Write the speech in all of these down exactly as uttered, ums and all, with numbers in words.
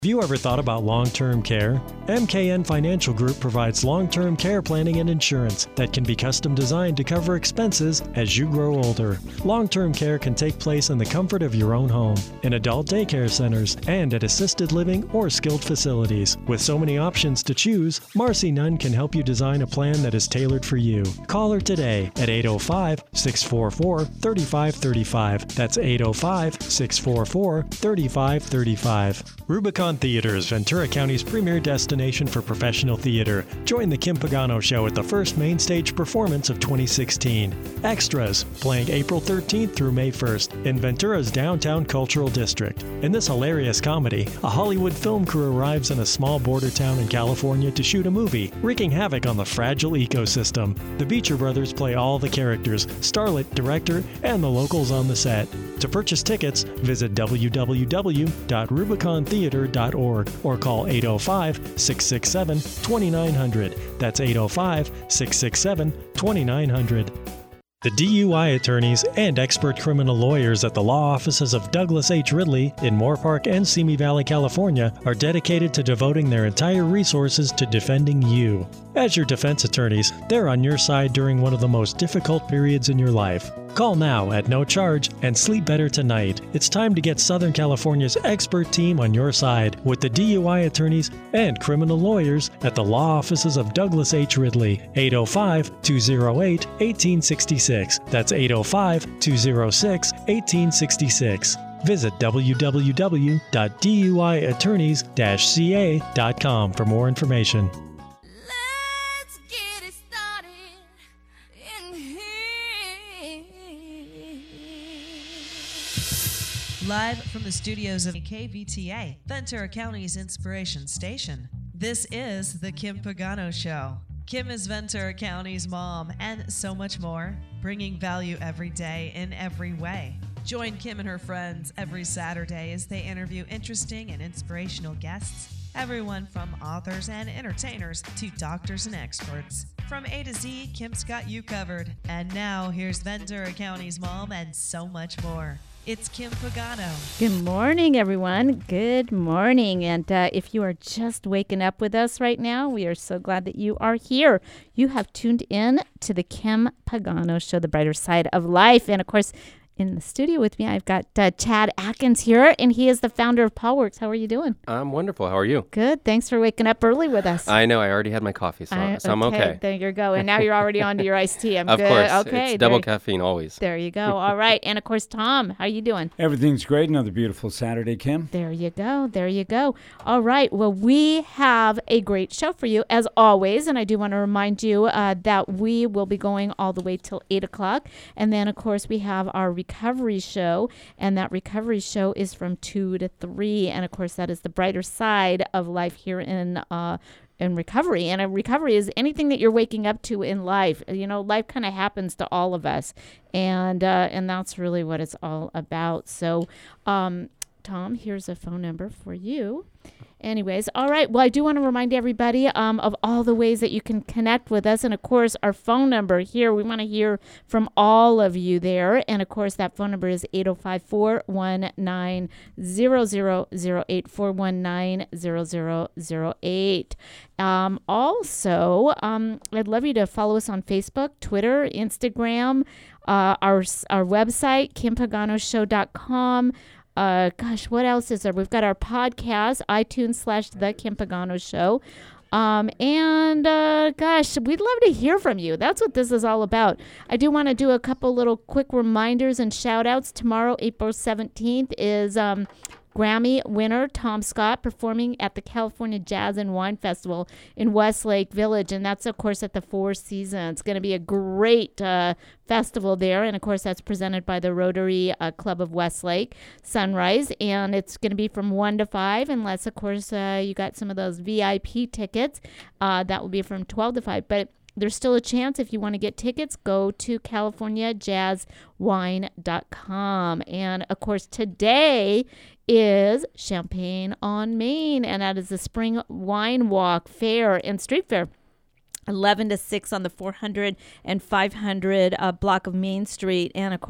Have you ever thought about long-term care? M K N Financial Group provides long-term care planning and insurance that can be custom designed to cover expenses as you grow older. Long-term care can take place in the comfort of your own home, in adult daycare centers, and at assisted living or skilled facilities. With so many options to choose, Marcy Nunn can help you design a plan that is tailored for you. Call her today at eight oh five, six four four, three five three five. That's eight oh five, six four four, three five three five. Rubicon Theater is Ventura County's premier destination for professional theater. Join the Kim Pagano Show at the first main stage performance of twenty sixteen. Extras, playing April thirteenth through May first in Ventura's downtown cultural district. In this hilarious comedy, a Hollywood film crew arrives in a small border town in California to shoot a movie, wreaking havoc on the fragile ecosystem. The Beecher brothers play all the characters, starlet, director, and the locals on the set. To purchase tickets, visit w w w dot rubicon theater dot org or call eight oh five, six six seven, two nine zero zero. That's eight oh five, six six seven, two nine zero zero. The D U I attorneys and expert criminal lawyers at the law offices of Douglas H. Ridley in Moorpark and Simi Valley, California, are dedicated to devoting their entire resources to defending you. As your defense attorneys, they're on your side during one of the most difficult periods in your life. Call now at no charge and sleep better tonight. It's time to get Southern California's expert team on your side with the D U I attorneys and criminal lawyers at the law offices of Douglas H. Ridley, eight oh five, two oh eight, one eight six six. That's eight oh five, two oh six, one eight six six. Visit w w w dot d u i attorneys dash c a dot com for more information. Live from the studios of K V T A, Ventura County's Inspiration Station. This is The Kim Pagano Show. Kim is Ventura County's mom and so much more, bringing value every day in every way. Join Kim and her friends every Saturday as they interview interesting and inspirational guests, everyone from authors and entertainers to doctors and experts. From A to Z, Kim's got you covered. And now, here's Ventura County's mom and so much more. It's Kim Pagano. Good morning, everyone. Good morning. And uh, if you are just waking up with us right now, we are so glad that you are here. You have tuned in to the Kim Pagano Show, the brighter side of life. And of course, in the studio with me, I've got uh, Chad Atkins here, and he is the founder of PawWorks. How are you doing? I'm wonderful. How are you? Good. Thanks for waking up early with us. I know. I already had my coffee, so, I, so I'm okay. There you go. And now you're already on to your iced tea. I'm of good. course. Okay. It's double there, caffeine always. There you go. All right. And of course, Tom, how are you doing? Everything's great. Another beautiful Saturday, Kim. There you go. There you go. All right. Well, we have a great show for you, as always. And I do want to remind you uh, that we will be going all the way till eight o'clock. And then, of course, we have our recovery show. And that recovery show is from two to three. And of course, that is the brighter side of life here in uh, in recovery. And a recovery is anything that you're waking up to in life. You know, life kind of happens to all of us. And uh, and that's really what it's all about. So, um, Tom, here's a phone number for you. Anyways, all right. Well, I do want to remind everybody um, of all the ways that you can connect with us. And, of course, our phone number here, we want to hear from all of you there. And, of course, that phone number is eight oh five, four one nine, zero zero zero eight, four one nine, zero zero zero eight. Um, also, um, I'd love you to follow us on Facebook, Twitter, Instagram, uh, our, our website, kim pagano show dot com. Uh, gosh, what else is there? We've got our podcast, iTunes slash The Kim Pagano Show. Um, and, uh, gosh, we'd love to hear from you. That's what this is all about. I do want to do a couple little quick reminders and shout outs. Tomorrow, April seventeenth, is um, Grammy winner Tom Scott performing at the California Jazz and Wine Festival in Westlake Village. And that's, of course, at the Four Seasons. It's going to be a great uh, festival there. And, of course, that's presented by the Rotary uh, Club of Westlake Sunrise. And it's going to be from one to five, unless, of course, uh, you got some of those V I P tickets. Uh, that will be from twelve to five. But there's still a chance. If you want to get tickets, go to california jazz wine dot com. And, of course, today is Champagne on Main, and that is the Spring Wine Walk Fair and Street Fair. eleven to six on the four hundred and five hundred uh, block of Main Street. And, of course,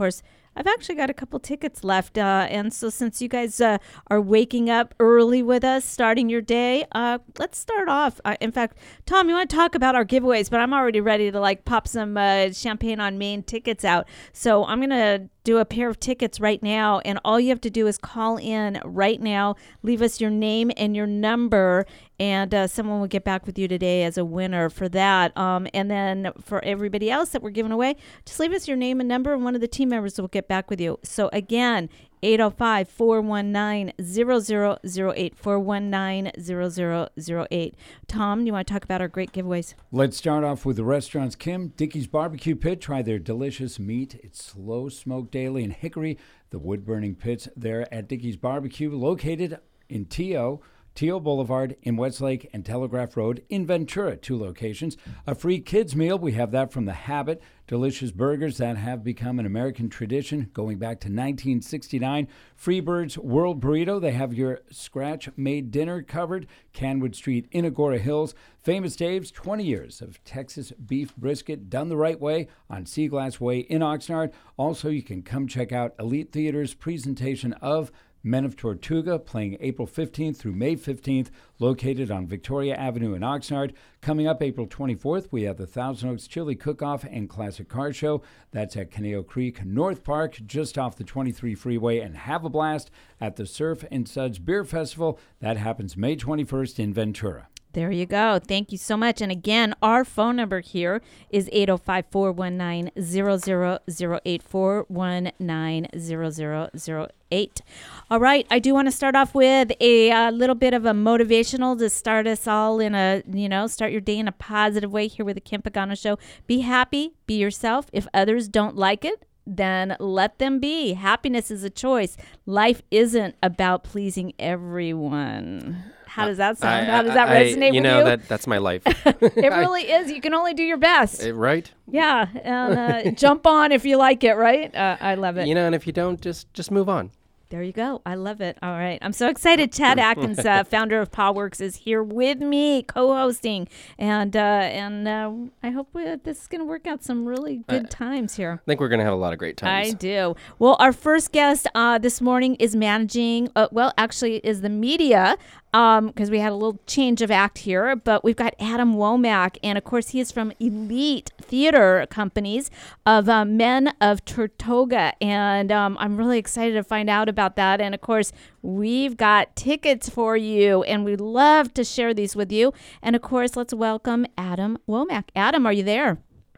I've actually got a couple tickets left. Uh, and so since you guys uh, are waking up early with us, starting your day, uh, let's start off. Uh, in fact, Tom, you want to talk about our giveaways, but I'm already ready to like pop some uh, Champagne on Main tickets out. So I'm going to do a pair of tickets right now, and all you have to do is call in right now, leave us your name and your number, and uh, someone will get back with you today as a winner for that. Um, and then for everybody else that we're giving away, just leave us your name and number, and one of the team members will get back with you. So again, eight oh five, four one nine, zero zero zero eight, four one nine, zero zero zero eight. Tom, you want to talk about our great giveaways? Let's start off with the restaurants, Kim. Dickey's Barbecue Pit. Try their delicious meat. It's slow smoked daily in Hickory. The wood-burning pits there at Dickey's Barbecue, located in T O, T O Boulevard in Westlake and Telegraph Road in Ventura, two locations. A free kids meal, we have that from The Habit. Delicious burgers that have become an American tradition going back to nineteen sixty-nine. Freebird's World Burrito, they have your scratch-made dinner covered. Canwood Street in Agora Hills. Famous Dave's, twenty years of Texas beef brisket done the right way on Seaglass Way in Oxnard. Also, you can come check out Elite Theater's presentation of Men of Tortuga, playing April fifteenth through May fifteenth, located on Victoria Avenue in Oxnard. Coming up April twenty-fourth, we have the Thousand Oaks Chili Cook-Off and Classic Car Show. That's at Caneo Creek North Park, just off the twenty-three freeway. And have a blast at the Surf and Suds Beer Festival. That happens May twenty-first in Ventura. There you go. Thank you so much. And again, our phone number here is eight oh five, four one nine, zero zero zero eight, four one nine, zero zero zero eight. All right. I do want to start off with a uh, little bit of a motivational to start us all in a, you know, start your day in a positive way here with the Kim Pagano Show. Be happy. Be yourself. If others don't like it, then let them be. Happiness is a choice. Life isn't about pleasing everyone. How does that sound? I, How does that I, resonate you with know, you? That, that's my life. It really is. You can only do your best. Uh, right? Yeah. And uh, jump on if you like it, right? Uh, I love it. You know, and if you don't, just just move on. There you go. I love it. All right. I'm so excited. Chad Atkins, uh, founder of PawWorks, is here with me, co-hosting. And uh, and uh, I hope we, this is going to work out some really good uh, times here. I think we're going to have a lot of great times. I do. Well, our first guest uh, this morning is managing, uh, well, actually is the media, because um, we had a little change of act here. But we've got Adam Womack. And, of course, he is from Elite Theater Companies of uh, Men of Tortuga. And um, I'm really excited to find out about that. And of course, we've got tickets for you, and we'd love to share these with you. And of course, let's welcome Adam Womack. Adam, are you there?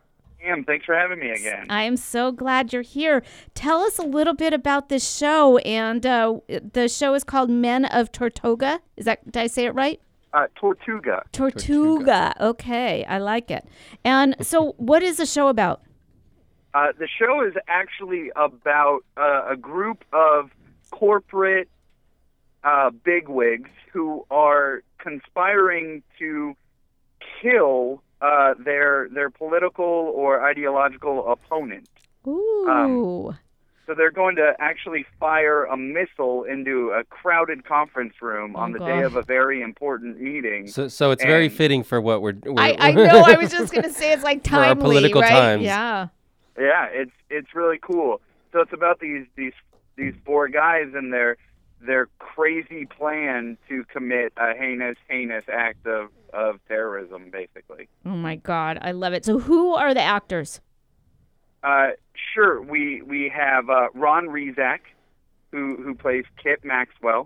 Am. Thanks for having me again. I am so glad you're here. Tell us a little bit about this show. And uh, the show is called Men of Tortuga. Is that, did I say it right? Uh, Tortuga. Tortuga. Tortuga. Okay, I like it. And so, what is the show about? Uh, the show is actually about uh, a group of corporate uh, bigwigs who are conspiring to kill uh, their their political or ideological opponent. Ooh. Um, so they're going to actually fire a missile into a crowded conference room oh, on the God. day of a very important meeting. So, so it's and very fitting for what we're. we're I, I know. I was just going to say it's like For our timely, political right? times. Yeah. Yeah, it's it's really cool. So it's about these these these four guys and their their crazy plan to commit a heinous heinous act of, of terrorism, basically. Oh my God, I love it. So who are the actors? Uh, sure, we we have uh, Ron Rezac, who who plays Kit Maxwell.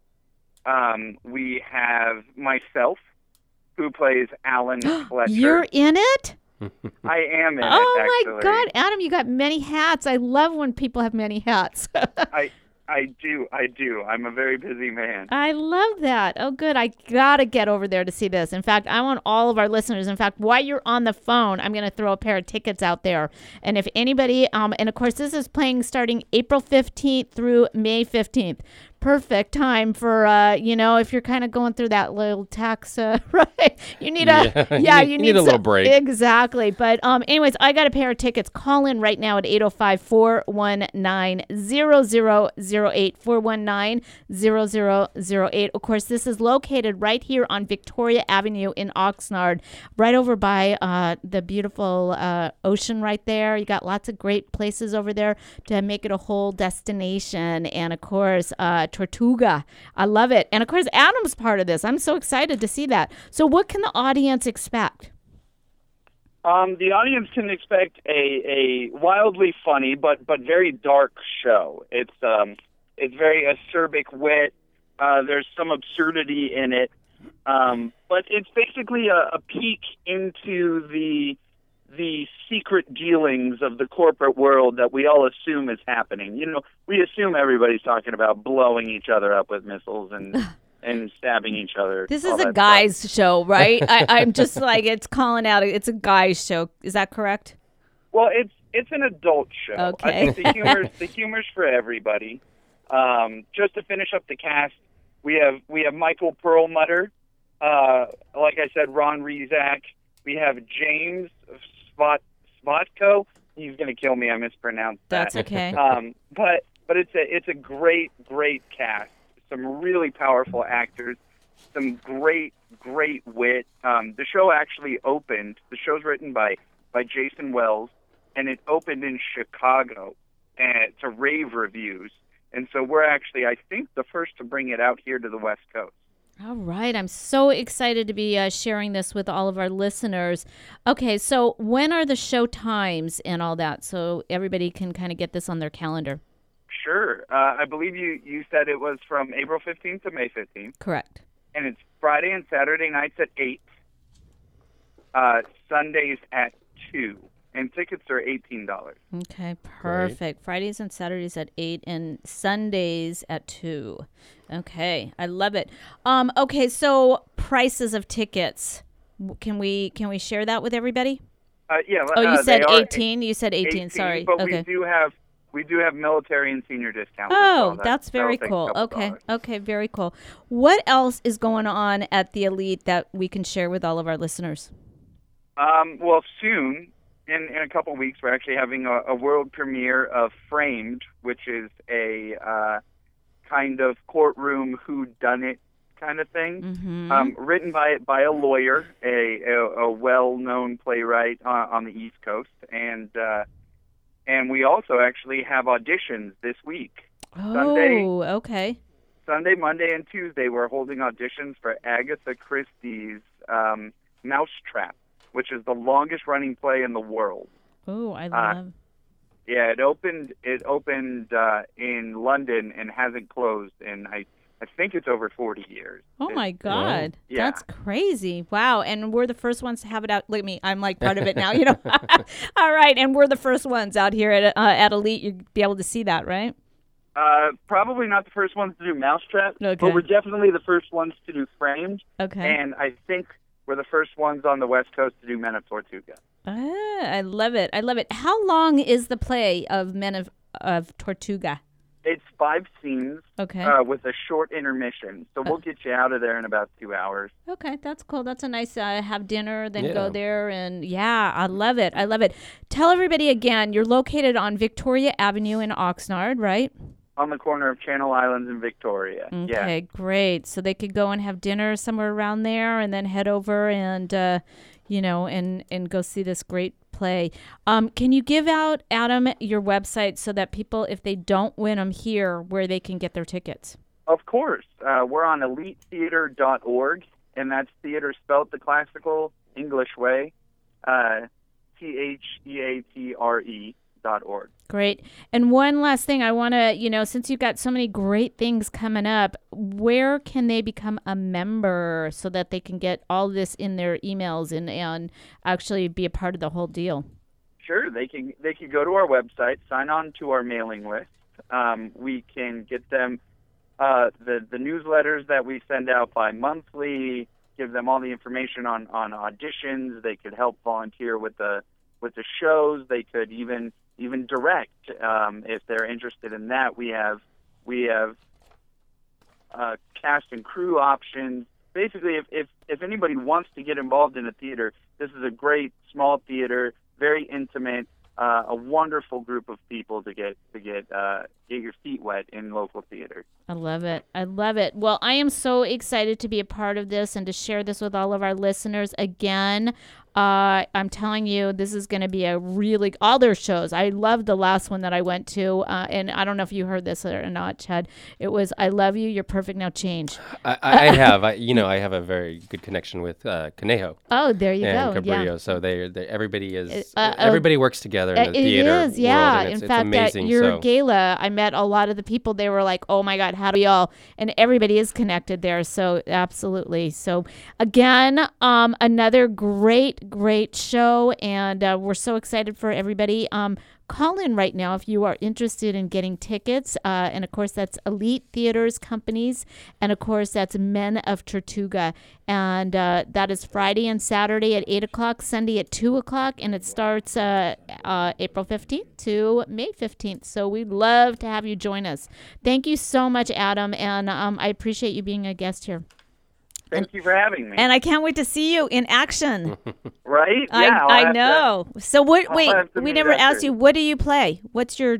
Um, we have myself, who plays Alan Fletcher. You're in it? I am in it, Oh actually. my God, Adam, you got many hats. I love when people have many hats. I I do, I do. I'm a very busy man. I love that. Oh, good. I got to get over there to see this. In fact, I want all of our listeners, in fact, while you're on the phone, I'm going to throw a pair of tickets out there. And if anybody, um, and of course, this is playing starting April fifteenth through May fifteenth. perfect time for, uh, you know, if you're kind of going through that little tax, uh, right? You need a, Yeah. yeah, You you need- need, you need a little some- break. Exactly. But um, anyways, I got a pair of tickets. Call in right now at eight oh five, four one nine, zero zero zero eight, four one nine, zero zero zero eight. Of course, this is located right here on Victoria Avenue in Oxnard, right over by uh, the beautiful uh, ocean right there. You got lots of great places over there to make it a whole destination. And of course, uh, Tortuga. I love it. And of course, Adam's part of this. I'm so excited to see that. So what can the audience expect? Um, the audience can expect a, a wildly funny but but very dark show. It's um, it's very acerbic wit. Uh, there's some absurdity in it, um, but it's basically a, a peek into the the secret dealings of the corporate world that we all assume is happening. You know, we assume everybody's talking about blowing each other up with missiles and. and stabbing each other. This all is a that guy's stuff. show, right? I, I'm just like, it's calling out. It's a guy's show. Is that correct? Well, it's it's an adult show. Okay. I think the humor's the humor's for everybody. Um, just to finish up the cast, we have we have Michael Perlmutter, uh, like I said, Ron Rezac. We have James Svot Svotko. He's gonna kill me. I mispronounced that. That's okay. Um, but but it's a it's a great great cast. Some really powerful actors, some great, great wit. Um, the show actually opened. The show's written by, by Jason Wells, and it opened in Chicago and to rave reviews. And so we're actually, I think, the first to bring it out here to the West Coast. All right. I'm so excited to be uh, sharing this with all of our listeners. Okay, so when are the show times and all that so everybody can kind of get this on their calendar? Sure. Uh, I believe you, you said it was from April fifteenth to May fifteenth. Correct. And it's Friday and Saturday nights at eight, uh, Sundays at two. And tickets are eighteen dollars. Okay, perfect. Fridays and Saturdays at eight and Sundays at two. Okay, I love it. Um, okay, so prices of tickets. W- Can we can we share that with everybody? Uh, yeah. Oh, you uh, said they are eighteen. You said eighteen. eighteen, Sorry. But Okay. we do have we do have military and senior discounts. as Oh, well. That- that's very that'll take a cool. couple Okay. dollars. Okay, very cool. What else is going on at the Elite that we can share with all of our listeners? Um, well, soon, in, in a couple of weeks, we're actually having a, a world premiere of Framed, which is a uh, kind of courtroom whodunit kind of thing, Mm-hmm. um, written by by a lawyer, a, a, a well-known playwright uh, on the East Coast, and uh, and we also actually have auditions this week. Sunday. Oh, okay. Sunday, Monday, and Tuesday, we're holding auditions for Agatha Christie's um, Mousetrap, which is the longest-running play in the world. Oh, I Uh, love. Yeah, it opened. It opened uh, in London and hasn't closed in I. I think it's over forty years. Oh It- my God, Yeah. that's crazy! Wow, and we're the first ones to have it out. Look at me, I'm like part of it now. You know. All right, and we're the first ones out here at uh, at Elite. You'd be able to see that, right? Uh, probably not the first ones to do Mousetrap, Okay. but we're definitely the first ones to do Framed, Okay. and I think we're the first ones on the West Coast to do Men of Tortuga. Ah, I love it. I love it. How long is the play of Men of of Tortuga? It's five scenes Okay. uh, with a short intermission, so we'll get you out of there in about two hours. Okay, that's cool. That's a nice uh, have dinner, then Yeah. go there, and yeah, I love it. I love it. Tell everybody again, you're located on Victoria Avenue in Oxnard, right? On the corner of Channel Islands and Victoria. Yeah. Okay, great. So they could go and have dinner somewhere around there, and then head over and uh, you know, and and go see this great play. Um, can you give out, Adam, your website so that people, if they don't win them here, where they can get their tickets? Of course. Uh, we're on elite theater dot org, and that's theater spelled the classical English way, uh, T H E A T R E dot org. Great. And one last thing, I want to, you know, since you've got so many great things coming up, where can they become a member so that they can get all this in their emails and, and actually be a part of the whole deal? Sure, they can they can go to our website, sign on to our mailing list. Um, we can get them uh, the the newsletters that we send out bi-monthly, give them all the information on, on auditions. They could help volunteer with the with the shows. They could even even direct um, if they're interested in that. We have we have uh, cast and crew options. Basically, if, if, if anybody wants to get involved in a theater, this is a great small theater, very intimate, uh, a wonderful group of people to get to get uh, get your feet wet in local theater. I love it. I love it. Well, I am so excited to be a part of this and to share this with all of our listeners. Again, uh, I'm telling you, this is going to be a really, all their shows. I loved the last one that I went to, uh, and I don't know if you heard this or not, Chad. It was, I love you, you're perfect, now change. I, I have, I, you know, I have a very good connection with uh, Conejo. Oh, there you and go. Cabrillo. Yeah. So they, they, everybody is, Uh, uh, everybody works together in the it theater is, yeah. world, and it's, in it's fact, amazing. at your so. gala, I met a lot of the people. They were like, "Oh my God, how do we all?" And everybody is connected there. So absolutely. So again, um, another great, great show, and uh, we're so excited for everybody. Um, call in right now if you are interested in getting tickets. Uh, and of course, that's Elite Theaters Companies. And of course, that's Men of Tortuga. And uh, that is Friday and Saturday at eight o'clock, Sunday at two o'clock. And it starts uh, uh, April fifteenth to May fifteenth. So we'd love to have you join us. Thank you so much, Adam. And um, I appreciate you being a guest here. Thank you for having me. And I can't wait to see you in action. Right? Yeah, I'll I, I have know. So what? I'll Wait, have to we meet never after. asked you. What do you play? What's your? To,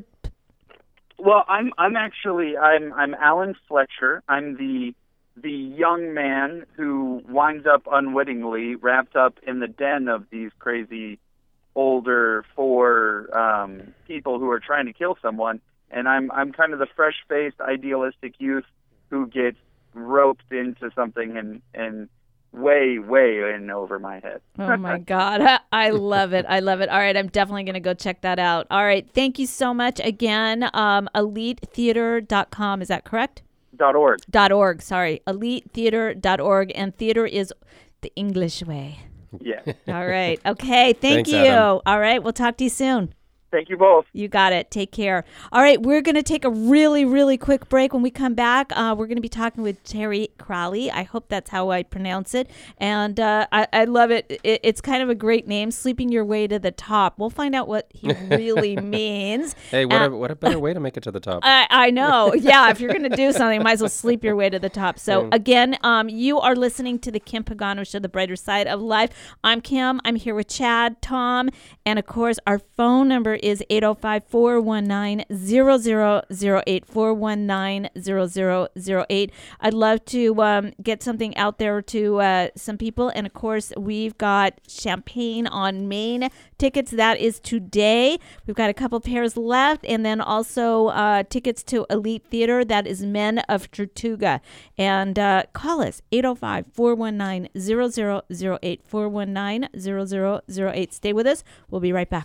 well, I'm I'm actually I'm I'm Alan Fletcher. I'm the the young man who winds up unwittingly wrapped up in the den of these crazy older four um, people who are trying to kill someone, and I'm I'm kind of the fresh-faced, idealistic youth who gets roped into something and and way way in over my head. Oh my God, I love it. I love it. All right, I'm definitely going to go check that out. All right, thank you so much again. Um, elite theater dot com, is that correct? Dot org. Dot org. Sorry, elite theater dot org, and theater is the English way. Yeah. All right. Okay. Thank Thanks, you. Adam. All right. We'll talk to you soon. Thank you both. You got it. Take care. All right. We're going to take a really, really quick break. When we come back, uh, we're going to be talking with Terry Crowley. I hope that's how I pronounce it. And uh, I, I love it. it. It's kind of a great name, Sleeping Your Way to the Top. We'll find out what he really means. Hey, what, Uh, a, what a better way to make it to the top. I, I know. Yeah, if you're going to do something, you might as well sleep your way to the top. So, Mm. again, um, you are listening to the Kim Pagano Show, The Brighter Side of Life. I'm Kim. I'm here with Chad, Tom, and, of course, our phone number is eight oh five, four one nine, zero zero zero eight, four one nine, zero zero zero eight. I'd love to um, get something out there to uh, some people. And, of course, we've got Champagne on Main tickets. That is today. We've got a couple pairs left. And then also uh, tickets to Elite Theater. That is Men of Tortuga. And uh, call us, eight oh five, four one nine, zero zero zero eight, four one nine, zero zero zero eight. Stay with us. We'll be right back.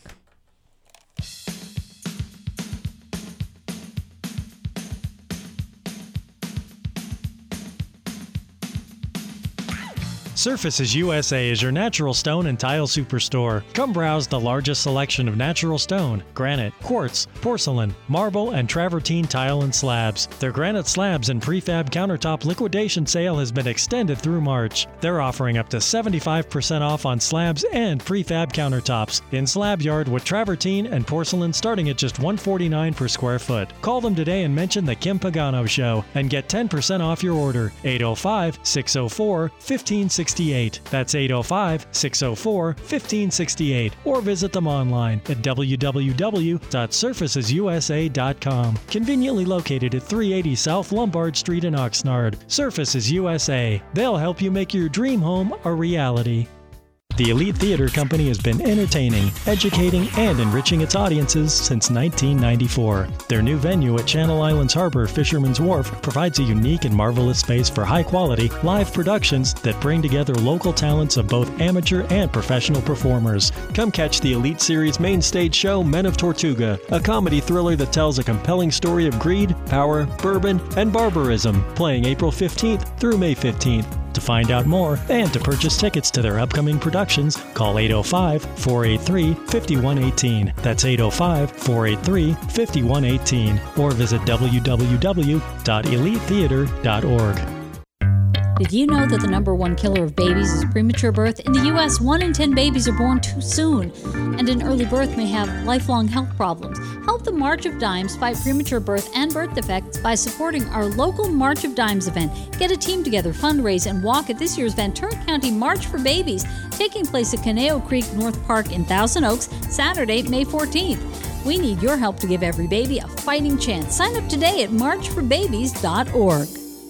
Surfaces U S A is your natural stone and tile superstore. Come browse the largest selection of natural stone, granite, quartz, porcelain, marble, and travertine tile and slabs. Their granite slabs and prefab countertop liquidation sale has been extended through March. They're offering up to seventy-five percent off on slabs and prefab countertops in slab yard with travertine and porcelain starting at just one hundred forty-nine dollars per square foot. Call them today and mention the Kim Pagano Show and get ten percent off your order. eight oh five, six oh four, one five six eight. That's eight oh five, six oh four, one five six eight. Or visit them online at w w w dot surfaces u s a dot com. Conveniently located at three eighty South Lombard Street in Oxnard. Surfaces U S A. They'll help you make your dream home a reality. The Elite Theater Company has been entertaining, educating, and enriching its audiences since nineteen ninety-four. Their new venue at Channel Islands Harbor, Fisherman's Wharf, provides a unique and marvelous space for high-quality, live productions that bring together local talents of both amateur and professional performers. Come catch the Elite Series main stage show, Men of Tortuga, a comedy thriller that tells a compelling story of greed, power, bourbon, and barbarism, playing April fifteenth through May fifteenth. To find out more and to purchase tickets to their upcoming productions, call eight oh five, four eight three, five one one eight. That's eight oh five, four eight three, five one one eight. Or visit w w w dot elite theater dot org. Did you know that the number one killer of babies is premature birth? In the U S, one in ten babies are born too soon, and an early birth may have lifelong health problems. Help the March of Dimes fight premature birth and birth defects by supporting our local March of Dimes event. Get a team together, fundraise, and walk at this year's Ventura County March for Babies, taking place at Conejo Creek North Park in Thousand Oaks, Saturday, May fourteenth. We need your help to give every baby a fighting chance. Sign up today at march for babies dot org.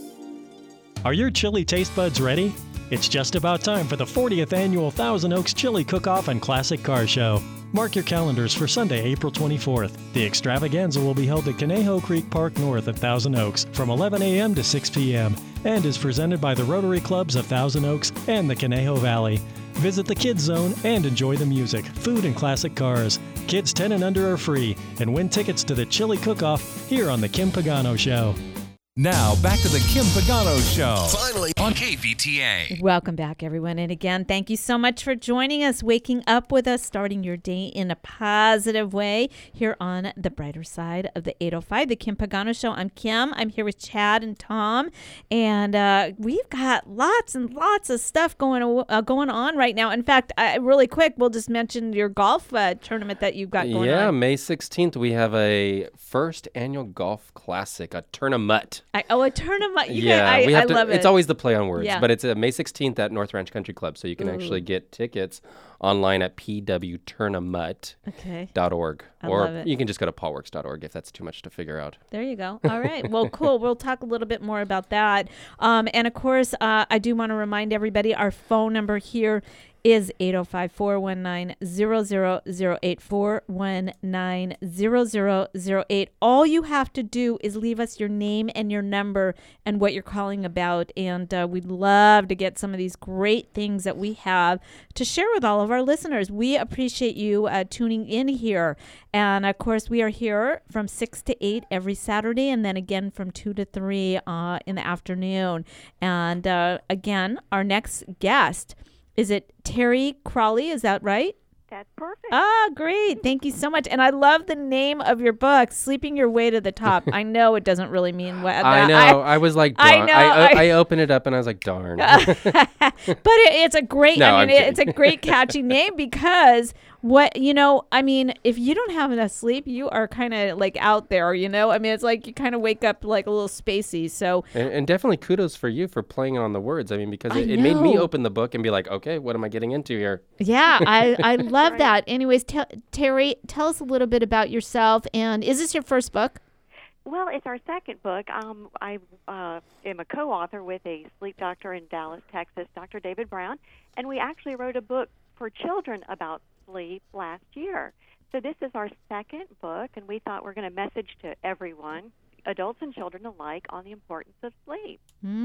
Are your chili taste buds ready? It's just about time for the fortieth Annual Thousand Oaks Chili Cook-Off and Classic Car Show. Mark your calendars for Sunday, April twenty-fourth. The extravaganza will be held at Conejo Creek Park North of Thousand Oaks from eleven a.m. to six p.m. and is presented by the Rotary Clubs of Thousand Oaks and the Conejo Valley. Visit the Kids Zone and enjoy the music, food, and classic cars. Kids ten and under are free, and win tickets to the Chili Cook-Off here on The Kim Pagano Show. Now, back to the Kim Pagano Show. Finally on K V T A. Welcome back, everyone. And again, thank you so much for joining us, waking up with us, starting your day in a positive way here on the brighter side of the eight oh five, the Kim Pagano Show. I'm Kim. I'm here with Chad and Tom. And uh, we've got lots and lots of stuff going, uh, going on right now. In fact, uh, really quick, we'll just mention your golf uh, tournament that you've got going yeah, on. Yeah, May sixteenth, we have a first annual golf classic, a tournament. I, oh, a tournament. You yeah, guys, I, we have I to, love it. It's always the play on words, yeah. but it's uh, May sixteenth at North Ranch Country Club, so you can Ooh. actually get tickets online at p w tournament dot org. Okay. Or I love it. You can just go to paul works dot org if that's too much to figure out. There you go. All right. Well, cool. We'll talk a little bit more about that. Um, and, of course, uh, I do want to remind everybody our phone number here is eight oh five, four one nine, zero zero zero eight, four one nine, zero zero zero eight. All you have to do is leave us your name and your number and what you're calling about. And uh, we'd love to get some of these great things that we have to share with all of our listeners. We appreciate you uh, tuning in here. And, of course, we are here from six to eight every Saturday and then again from two to three uh, in the afternoon. And, uh, again, our next guest, is it Terry Crawley? Is that right? That's perfect. Ah, great. Thank you so much. And I love the name of your book, Sleeping Your Way to the Top. I know it doesn't really mean what. I know. I, I was like, darn. I know. I, I, I opened it up and I was like, darn. but it, it's a great, no, I mean, it, it's a great catchy name because what, you know, I mean, if you don't have enough sleep, you are kind of like out there, you know? I mean, it's like you kind of wake up like a little spacey. So, and, and definitely kudos for you for playing on the words. I mean, because it, it made me open the book and be like, okay, what am I getting into here? Yeah, I, I love right. that. Anyways, t- Terry, tell us a little bit about yourself. And is this your first book? Well, it's our second book. Um, I uh, am a co-author with a sleep doctor in Dallas, Texas, Doctor David Brown, and we actually wrote a book for children about sleep last year. So this is our second book, and we thought we're going to message to everyone, adults and children alike, on the importance of sleep.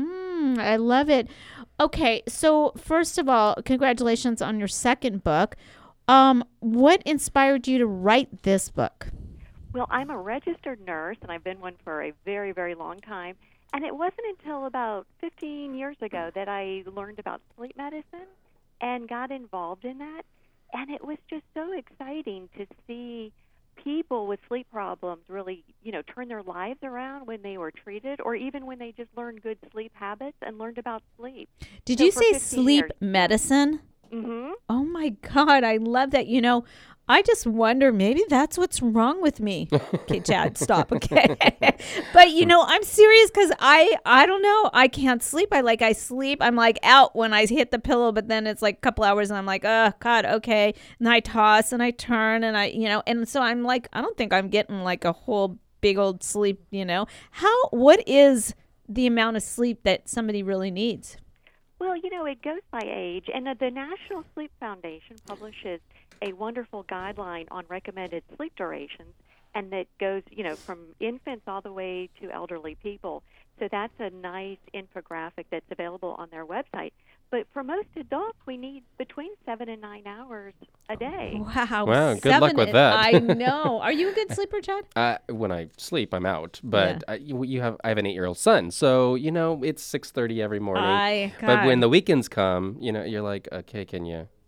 Mm, I love it. Okay, so first of all, congratulations on your second book. Um, what inspired you to write this book? Well, I'm a registered nurse, and I've been one for a very, very long time. And it wasn't until about fifteen years ago that I learned about sleep medicine and got involved in that. And it was just so exciting to see people with sleep problems really, you know, turn their lives around when they were treated, or even when they just learned good sleep habits and learned about sleep. Did so you say sleep years, medicine? Mm-hmm. Oh, my God. I love that. You know, I just wonder, maybe that's what's wrong with me. Okay, Chad, stop. Okay. But, you know, I'm serious because I, I don't know. I can't sleep. I like, I sleep. I'm like out when I hit the pillow, but then it's like a couple hours and I'm like, oh, God, okay. And I toss and I turn and I, you know, and so I'm like, I don't think I'm getting like a whole big old sleep, you know. How, what is the amount of sleep that somebody really needs? Well, you know, it goes by age, and uh, the National Sleep Foundation publishes a wonderful guideline on recommended sleep durations, and that goes, you know, from infants all the way to elderly people. So that's a nice infographic that's available on their website. But for most adults, we need between seven and nine hours a day. Wow. Wow, good seven luck with that. I know. Are you a good sleeper, Chad? Uh, when I sleep, I'm out. But Yeah. uh, you, you have, I have an eight-year-old son, so you know it's six thirty every morning. I, But when God. the weekends come, you know, you're like, okay, can you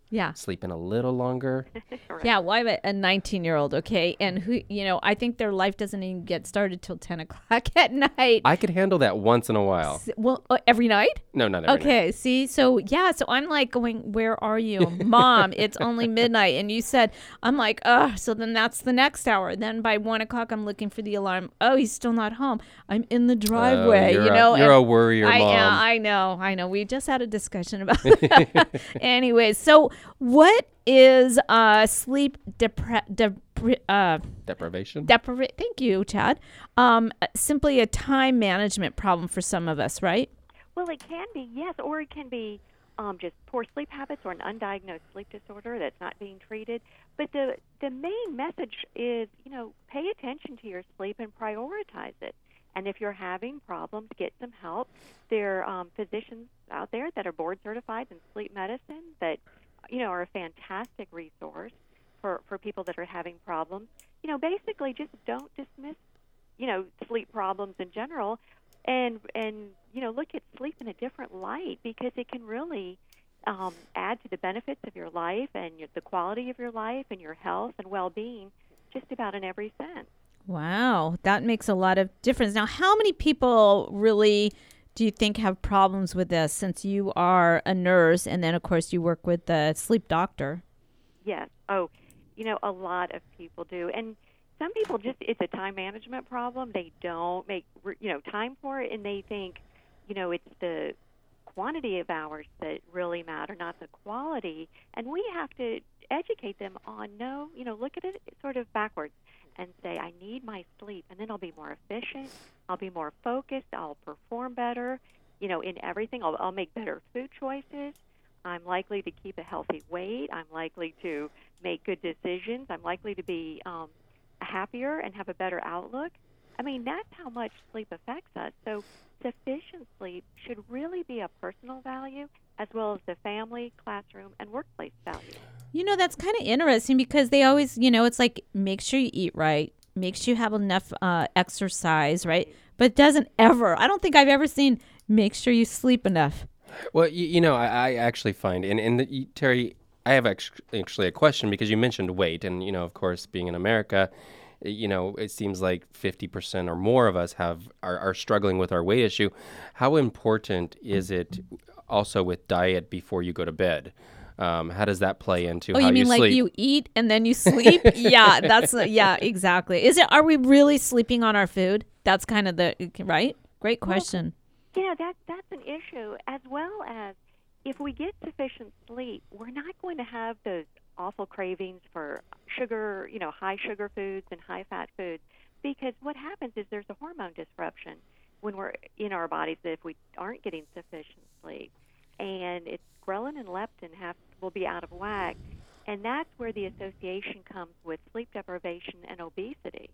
Yeah. sleeping a little longer. Right. Yeah, well, I have a nineteen-year-old, okay, and who, you know, I think their life doesn't even get started till ten o'clock at night. I could handle that once in a while. S- Well, uh, every night? No, not every Okay, night. see, so yeah, so I'm like going, where are you? Mom, it's only midnight. And you said, I'm like, ugh, so then that's the next hour. Then by one o'clock, I'm looking for the alarm. Oh, he's still not home. I'm in the driveway, you're you a- know. you're and a worrier, I, Mom. Yeah, I know, I know. We just had a discussion about that. Anyways, so what is uh, sleep depre- depre- uh, Deprivation? depriva- Thank you, Chad. Um, simply a time management problem for some of us, right? Well, it can be, yes, or it can be um, just poor sleep habits or an undiagnosed sleep disorder that's not being treated. But the the main message is, you know, pay attention to your sleep and prioritize it. And if you're having problems, get some help. There are um, physicians out there that are board certified in sleep medicine that, you know, are a fantastic resource for, for people that are having problems. You know, basically just don't dismiss, you know, sleep problems in general and, and you know, look at sleep in a different light because it can really um, add to the benefits of your life and your, the quality of your life and your health and well-being just about in every sense. Wow, that makes a lot of difference. Now, how many people really do you think have problems with this since you are a nurse and then, of course, you work with the sleep doctor? Yes. Oh, you know, a lot of people do. And some people just, it's a time management problem. They don't make, you know, time for it, and they think, you know, it's the quantity of hours that really matter, not the quality. And we have to educate them on, no, you know, look at it sort of backwards and say, I need my sleep, and then I'll be more efficient, I'll be more focused, I'll perform better, you know, in everything. I'll, I'll make better food choices. I'm likely to keep a healthy weight. I'm likely to make good decisions. I'm likely to be um, happier and have a better outlook. I mean, that's how much sleep affects us. So sufficient sleep should really be a personal value as well as the family, classroom, and workplace value. You know, that's kind of interesting because they always, you know, it's like make sure you eat right, make sure you have enough uh, exercise, right? But it doesn't ever, I don't think I've ever seen make sure you sleep enough. Well, you, you know, I, I actually find, and, and the, Terry, I have actually a question because you mentioned weight. And, you know, of course, being in America, you know, it seems like fifty percent or more of us have are, are struggling with our weight issue. How important is it also with diet before you go to bed? Um, how does that play into oh, how you mean you like sleep? you eat and then you sleep? yeah, that's uh, yeah, exactly. Is it? Are we really sleeping on our food? That's kind of the right. Great question. Well, you know, that that's an issue, as well as if we get sufficient sleep, we're not going to have those awful cravings for sugar, you know, high sugar foods and high fat foods, because what happens is there's a hormone disruption when we're in our bodies if we aren't getting sufficient sleep, and it's ghrelin and leptin have will be out of whack, and that's where the association comes with sleep deprivation and obesity.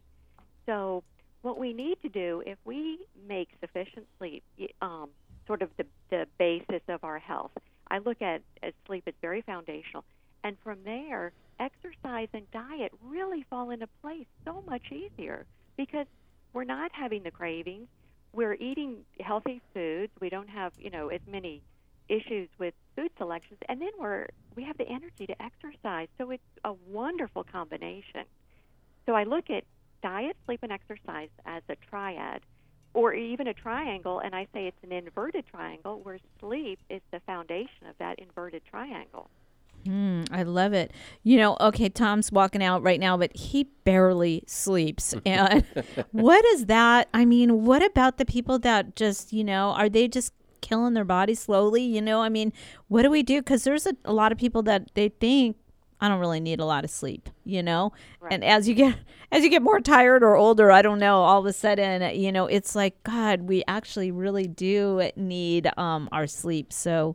So what we need to do, if we make sufficient sleep um, sort of the, the basis of our health, I look at, at sleep as very foundational, and from there, exercise and diet really fall into place so much easier because we're not having the cravings, we're eating healthy foods, we don't have, you know, as many issues with food selections, and then we're we have the energy to exercise. So it's a wonderful combination. So I look at diet, sleep, and exercise as a triad, or even a triangle, and I say it's an inverted triangle where sleep is the foundation of that inverted triangle. Mm, I love it. You know, okay, Tom's walking out right now, but he barely sleeps. And what is that? I mean, what about the people that just, you know, are they just killing their body slowly? You know, I mean, what do we do? Because there's a, a lot of people that they think, I don't really need a lot of sleep, you know? Right. And as you get as you get more tired or older, I don't know, all of a sudden, you know, it's like, God, we actually really do need um, our sleep. So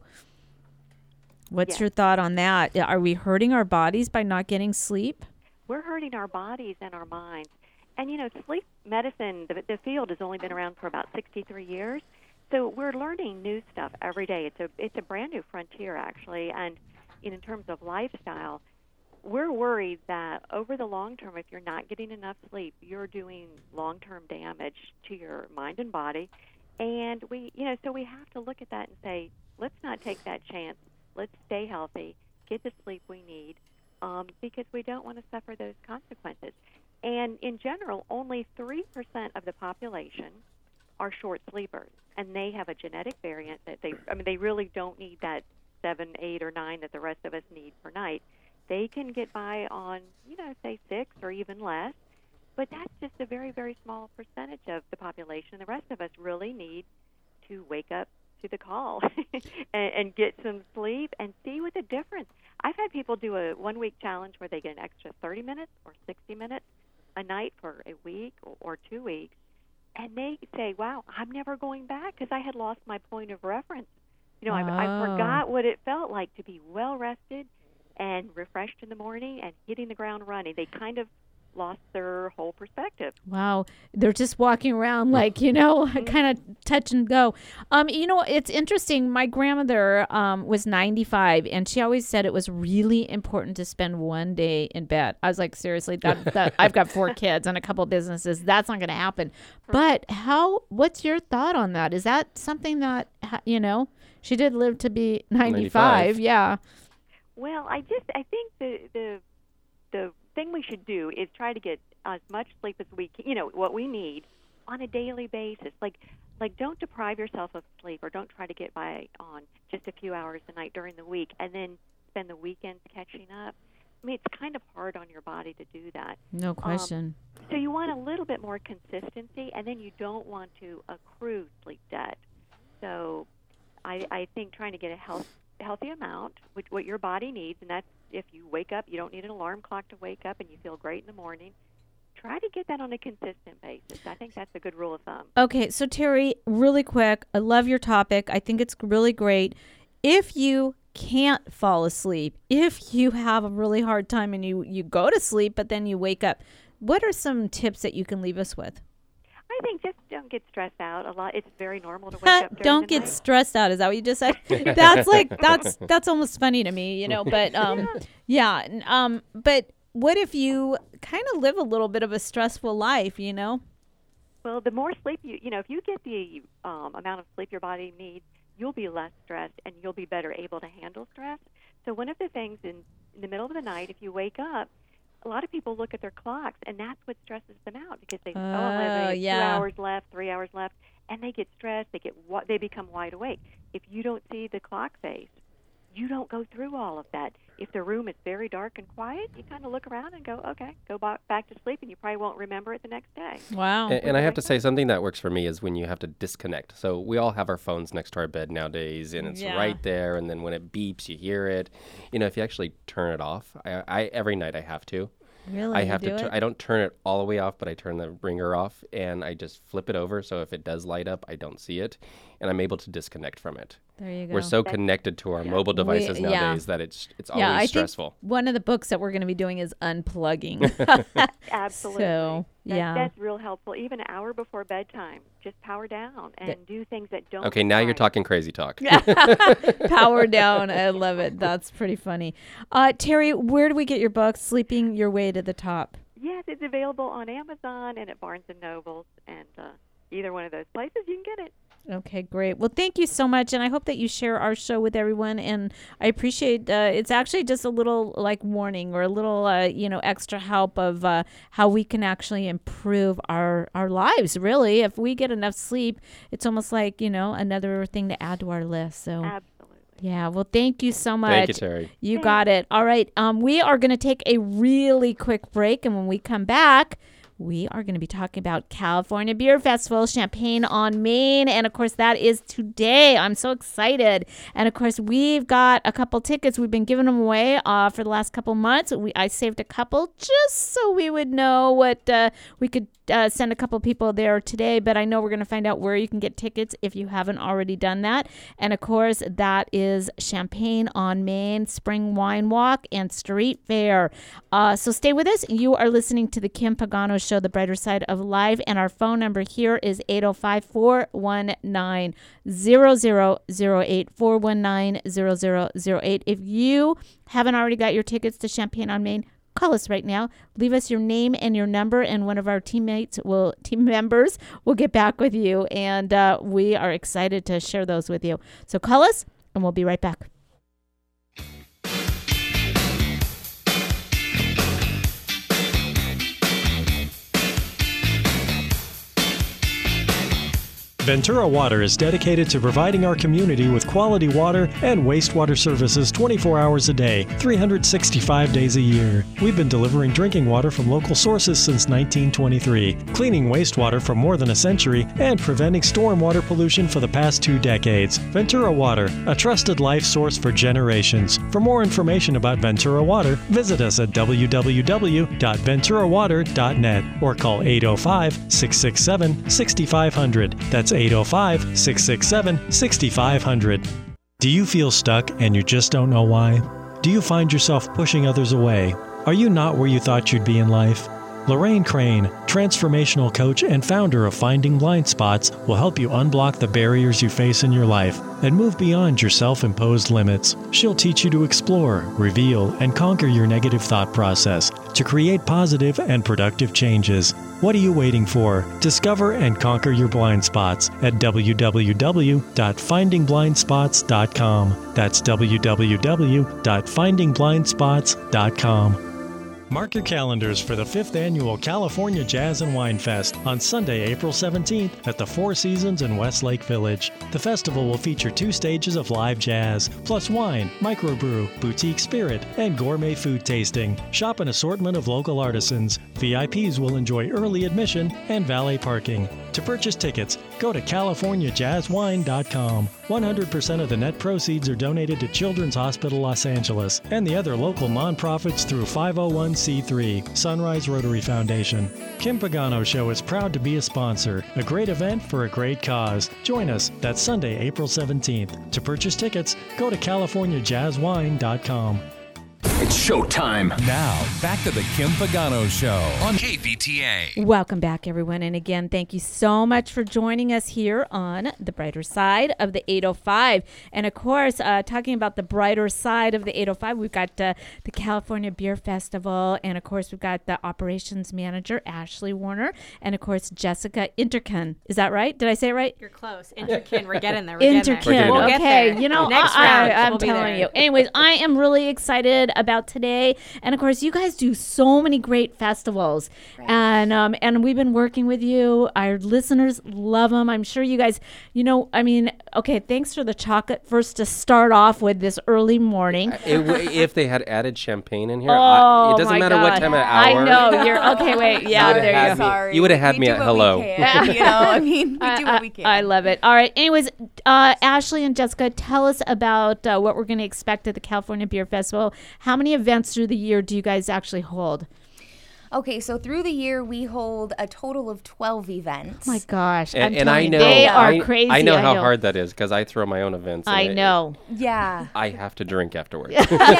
what's yes. your thought on that? Are we hurting our bodies by not getting sleep? We're hurting our bodies and our minds. And, you know, sleep medicine, the, the field has only been around for about sixty-three years. So we're learning new stuff every day. It's a it's a brand new frontier, actually. And in terms of lifestyle, we're worried that over the long term, if you're not getting enough sleep, you're doing long-term damage to your mind and body. And we, you know, so we have to look at that and say, let's not take that chance. Let's stay healthy, get the sleep we need, um, because we don't want to suffer those consequences. And in general, only three percent of the population are short sleepers, and they have a genetic variant that they, I mean, they really don't need that seven, eight, or nine that the rest of us need per night. They can get by on, you know, say six or even less, but that's just a very, very small percentage of the population. The rest of us really need to wake up to the call and, and get some sleep and see what the difference. I've had people do a one-week challenge where they get an extra thirty minutes or sixty minutes a night for a week or, or two weeks, and they say, wow, I'm never going back because I had lost my point of reference. You know, I, I forgot what it felt like to be well-rested and refreshed in the morning and hitting the ground running. They kind of lost their whole perspective. Wow. They're just walking around like, you know, kind of touch and go. Um, you know, it's interesting. My grandmother um, was ninety-five, and she always said it was really important to spend one day in bed. I was like, seriously, that, that I've got four kids and a couple of businesses. That's not going to happen. But how, what's your thought on that? Is that something that, you know, she did live to be ninety-five. ninety-five. Yeah. Well, I just, I think the, the, the, thing we should do is try to get as much sleep as we can, you know, what we need on a daily basis. Like, like don't deprive yourself of sleep, or don't try to get by on just a few hours a night during the week and then spend the weekends catching up. I mean, it's kind of hard on your body to do that. No question. Um, so you want a little bit more consistency, and then you don't want to accrue sleep debt. So I, I think trying to get a health, healthy amount, which what your body needs, and that's if you wake up, you don't need an alarm clock to wake up, and you feel great in the morning. Try to get that on a consistent basis. I think that's a good rule of thumb. Okay, so Terry, really quick, I love your topic. I think it's really great. If you can't fall asleep, if you have a really hard time and you, you go to sleep, but then you wake up, what are some tips that you can leave us with? I think just don't get stressed out a lot. It's very normal to wake up during Don't the get night. stressed out. Is that what you just said? That's like that's that's almost funny to me, you know. But um, yeah. yeah um, but what if you kind of live a little bit of a stressful life, you know? Well, the more sleep you, you know, if you get the um, amount of sleep your body needs, you'll be less stressed and you'll be better able to handle stress. So one of the things in, in the middle of the night, if you wake up, a lot of people look at their clocks, and that's what stresses them out, because they, oh, oh I have yeah. two hours left, three hours left, and they get stressed. They get they become wide awake. If you don't see the clock face, you don't go through all of that. If the room is very dark and quiet, you kind of look around and go, okay, go back to sleep, and you probably won't remember it the next day. Wow. And, and I have to say, something that works for me is when you have to disconnect. So we all have our phones next to our bed nowadays, and it's yeah. right there, and then when it beeps, you hear it. You know, if you actually turn it off, I, I every night I have to. Really? I have you to. do Tur- it? I don't turn it all the way off, but I turn the ringer off, and I just flip it over. So if it does light up, I don't see it, and I'm able to disconnect from it. There you go. We're so connected to our mobile devices We- yeah. nowadays that it's it's yeah, always I stressful. think one of the books that we're going to be doing is unplugging. Absolutely. So, That- yeah. That's real helpful. Even an hour before bedtime, just power down and That- do things that don't. Okay, now you're require- talking crazy talk. Power down. I love it. That's pretty funny. Uh, Terry, where do we get your book, Sleeping Your Way to the Top? Yes, it's available on Amazon and at Barnes and Nobles, and uh, either one of those places you can get it. Okay, great. Well, thank you so much, and I hope that you share our show with everyone. And I appreciate uh, it's actually just a little like warning or a little uh, you know extra help of uh, how we can actually improve our our lives. Really, if we get enough sleep, it's almost like you know another thing to add to our list. So. Absolutely. Yeah, well, thank you so much. Thank you, Terry. You got it. All right, um, we are going to take a really quick break, and when we come back, we are going to be talking about California Beer Festival, Champaign on Main, and of course, that is today. I'm so excited. And of course, we've got a couple tickets. We've been giving them away uh, for the last couple months. We I saved a couple just so we would know what uh, we could uh, send a couple people there today, but I know we're going to find out where you can get tickets if you haven't already done that. And of course, that is Champaign on Main, Spring Wine Walk, and Street Fair. Uh, so stay with us. You are listening to the Kim Pagano Show, The Brighter Side of Life, and our phone number here is eight oh five, four one nine, zero zero zero eight, four one nine, zero zero zero eight. If you haven't already got your tickets to Champaign on Main, call us right now. Leave us your name and your number, and one of our teammates will, team members will get back with you, and uh, we are excited to share those with you. So call us, and we'll be right back. Ventura Water is dedicated to providing our community with quality water and wastewater services twenty-four hours a day, three hundred sixty-five days a year. We've been delivering drinking water from local sources since nineteen twenty-three, cleaning wastewater for more than a century, and preventing stormwater pollution for the past two decades. Ventura Water, a trusted life source for generations. For more information about Ventura Water, visit us at w w w dot ventura water dot net or call eight oh five, six six seven, six five zero zero. That's eight oh five, six six seven, six five zero zero. Do you feel stuck and you just don't know why? Do you find yourself pushing others away? Are you not where you thought you'd be in life? Lorraine Crane, transformational coach and founder of Finding Blind Spots, will help you unblock the barriers you face in your life and move beyond your self-imposed limits. She'll teach you to explore, reveal, and conquer your negative thought process to create positive and productive changes. What are you waiting for? Discover and conquer your blind spots at w w w dot finding blind spots dot com. That's w w w dot finding blind spots dot com. Mark your calendars for the fifth Annual California Jazz and Wine Fest on Sunday, April seventeenth at the Four Seasons in Westlake Village. The festival will feature two stages of live jazz, plus wine, microbrew, boutique spirit, and gourmet food tasting. Shop an assortment of local artisans. V I Ps will enjoy early admission and valet parking. To purchase tickets, go to california jazz wine dot com. one hundred percent of the net proceeds are donated to Children's Hospital Los Angeles and the other local nonprofits through five oh one c three, Sunrise Rotary Foundation. Kim Pagano Show is proud to be a sponsor. A great event for a great cause. Join us that Sunday, April seventeenth. To purchase tickets, go to california jazz wine dot com. It's showtime. Now, back to the Kim Pagano Show on K V T A. Welcome back, everyone. And again, thank you so much for joining us here on the brighter side of the eight oh five. And of course, uh, talking about the brighter side of the eight oh five, we've got uh, the California Beer Festival. And of course, we've got the operations manager, Ashley Warner. And of course, Jessica Interkin. Is that right? Did I say it right? You're close. Interkin. We're getting there. We're Interkin. Getting there. We'll okay. get there. You know, Next I, round, I, I'm we'll be telling there. you. Anyways, I am really excited about today, and of course you guys do so many great festivals, right. and um and we've been working with you. Our listeners love them. I'm sure you guys, you know, I mean, okay, thanks for the chocolate first to start off with this early morning. It, if they had added champagne in here, oh, I, it doesn't my matter God. what time of hour. I know you're okay. Wait, yeah, you there you go. Sorry. You would have had we me do at what hello. We can, you know, I mean, we do I, what we can. I, I love it. All right. Anyways, uh, Ashley and Jessica, tell us about uh, what we're going to expect at the California Beer Festival. How many events through the year do you guys actually hold? Okay, so through the year we hold a total of twelve events. Oh my gosh. And, I'm and I telling know you, they are I, crazy. I know how I know. hard that is because I throw my own events. and I it- know. Yeah. I have to drink afterwards.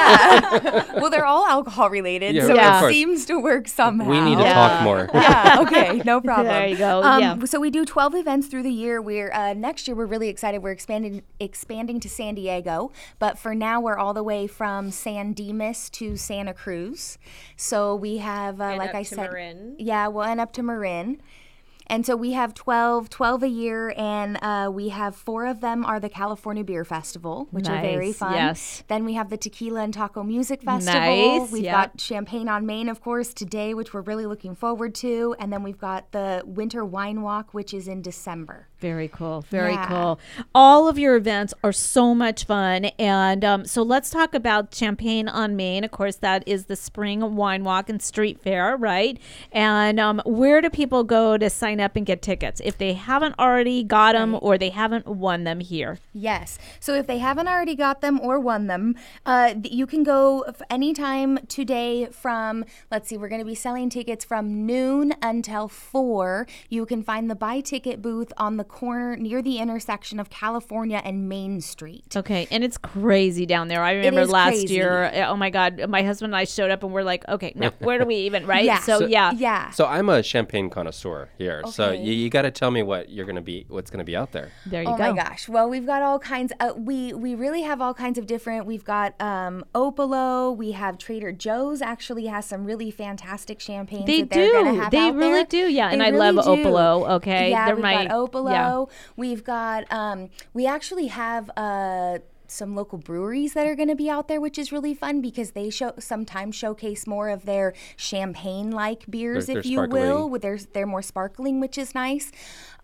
Yeah. Well, they're all alcohol related, Yeah, so of it course. seems to work somehow. We need to Yeah. talk more. Yeah, okay, no problem. There you go. Um, yeah. So we do twelve events through the year. We're uh, next year we're really excited. We're expanding expanding to San Diego, but for now we're all the way from San Dimas to Santa Cruz. So we have, uh, And like up I to said, Marin. yeah, well, and up to Marin. And so we have twelve, twelve a year, and uh, we have four of them are the California Beer Festival, which are very Nice, fun. yes. Then we have the Tequila and Taco Music Festival. Nice, We've yep. got Champagne on Main, of course, today, which we're really looking forward to. And then we've got the Winter Wine Walk, which is in December. Very cool. Very Yeah. cool. All of your events are so much fun. And um, so let's talk about Champagne on Main. Of course, that is the Spring Wine Walk and Street Fair, right? And um, where do people go to sign up and get tickets if they haven't already got them or they haven't won them here? Yes. So if they haven't already got them or won them, uh, th- you can go f- anytime today from, let's see, we're going to be selling tickets from noon until four. You can find the buy ticket booth on the corner near the intersection of California and Main Street. Okay, and it's crazy down there. I remember is last crazy. year, oh my God, my husband and I showed up and we're like, okay, now where do we even, right? Yeah. So, So- yeah. Yeah. So I'm a champagne connoisseur here. So Okay. you, you got to tell me what you're gonna be, what's gonna be out there. There you Oh go. my gosh. Well, we've got all kinds. Uh, we we really have all kinds of different. We've got um, Opalo. We have Trader Joe's. Actually, has some really fantastic champagnes. They that they're gonna do. have They out really there. do. Yeah, They and I really love do. Opalo. Okay, Yeah, they're we've my got Opalo. yeah. We've got. Um, we actually have. Uh, some local breweries that are going to be out there, which is really fun because they show sometimes showcase more of their champagne-like beers, They're- if they're you sparkling. will. With their, they're more sparkling, which is nice.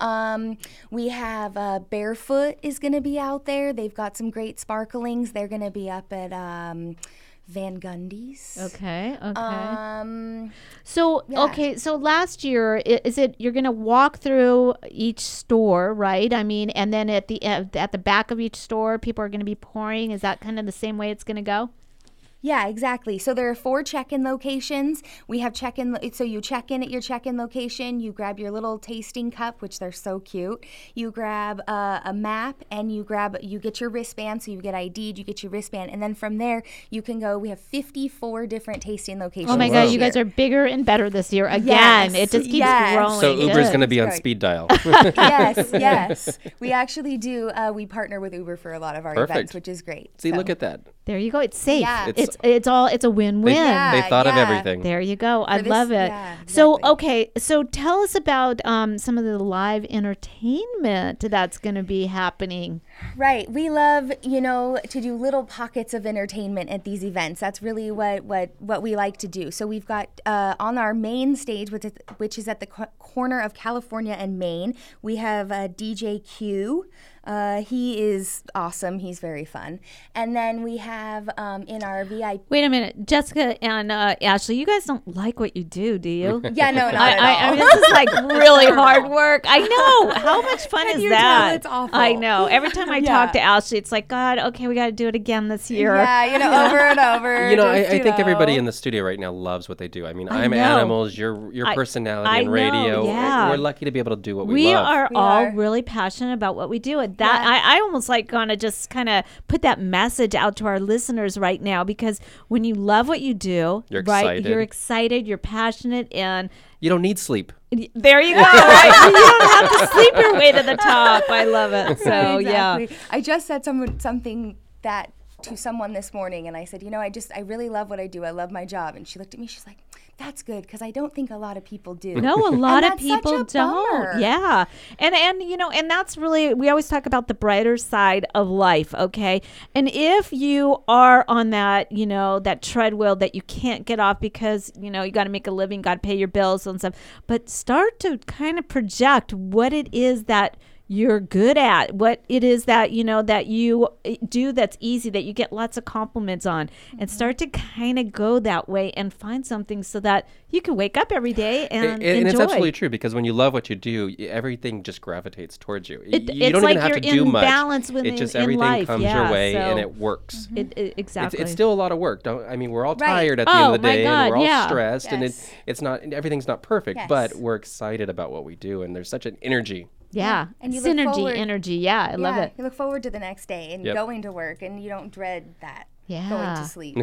Um, we have uh, Barefoot is going to be out there. They've got some great sparklings. They're going to be up at um, Van Gundy's. Okay. Okay. Um, So Yeah. okay, so last year i- is it you're gonna walk through each store, right? I mean, and then at the at at the back of each store, people are gonna be pouring. Is that kind of the same way it's gonna go? Yeah, exactly. So there are four check-in locations. We have check-in, so you check in at your check-in location, you grab your little tasting cup, which they're so cute. You grab uh, a map and you grab, you get your wristband, so you get I D'd, you get your wristband, and then from there you can go, we have fifty-four different tasting locations. Oh my Wow. God, you guys are bigger and better this year again. Yes, It just keeps yes. growing. So Uber's Good. going to be on Good. speed dial. Yes, yes. We actually do, uh, we partner with Uber for a lot of our Perfect. events, which is great. See, So- look at that. There you go. It's safe. Yeah. It's, it's all it's a win-win. They, Yeah, they thought of yeah. everything. There you go. I For this- love it. yeah, So, exactly. okay. So tell us about um, some of the live entertainment that's going to be happening. Right. We love, you know, to do little pockets of entertainment at these events. That's really what what, what we like to do. So we've got uh, on our main stage, which is, which is at the co- corner of California and Maine, we have uh, D J Q. Uh, he is awesome. He's very fun. And then we have um, in our V I P. Wait a minute, Jessica and uh, Ashley, you guys don't like what you do, do you? Yeah, no, not I, at I, all. I mean, this is like really hard work. I know. How much fun Can is you tell? that? It's awful. I know. Every time I Yeah. talk to Ashley, it's like, God, okay, we got to do it again this year. Yeah, you know, over and over. You know, I, just, I you think everybody know. in the studio right now loves what they do. I mean, I I'm know. animals, your your I- personality I and know, radio. yeah. We're lucky to be able to do what we, We love. are We all are. really passionate about what we do. And that Yeah. I, I almost like gonna just kind of put that message out to our listeners right now, because when you love what you do, You're right, excited. you're excited, you're passionate, and You don't need sleep. there you go. Right? You don't have to sleep your way to the top. I love it. So yeah. Exactly. I just said some, something that to someone this morning, and I said, you know, I just, I really love what I do. I love my job. And she looked at me, she's like, that's good, because I don't think a lot of people do. No, a lot And of that's such people a don't. bummer. Yeah. And and you know, and that's really, we always talk about the brighter side of life, okay? And if you are on that, you know, that treadmill that you can't get off because, you know, you got to make a living, got to pay your bills and stuff, but start to kind of project what it is that you're good at, what it is that, you know, that you do that's easy, that you get lots of compliments on, and start to kind of go that way and find something so that you can wake up every day and, and, and enjoy. it's absolutely true, because when you love what you do, y- everything just gravitates towards you. Y- It- you it's don't like even have to you're do in much. balance with it in- just in everything life, comes yeah, your way and so- it works. It, it, It's, exactly. it's still a lot of work. Don't I mean we're all Right. tired at the Oh, end of the my day, God, and we're all yeah. stressed, and it, Yes. it's not everything's not perfect, Yes. but we're excited about what we do, and there's such an energy. Yeah. And you look Synergy, forward- energy. Yeah, I love Yeah, it. You look forward to the next day and Yep. going to work, and you don't dread that. Going Yeah. to sleep.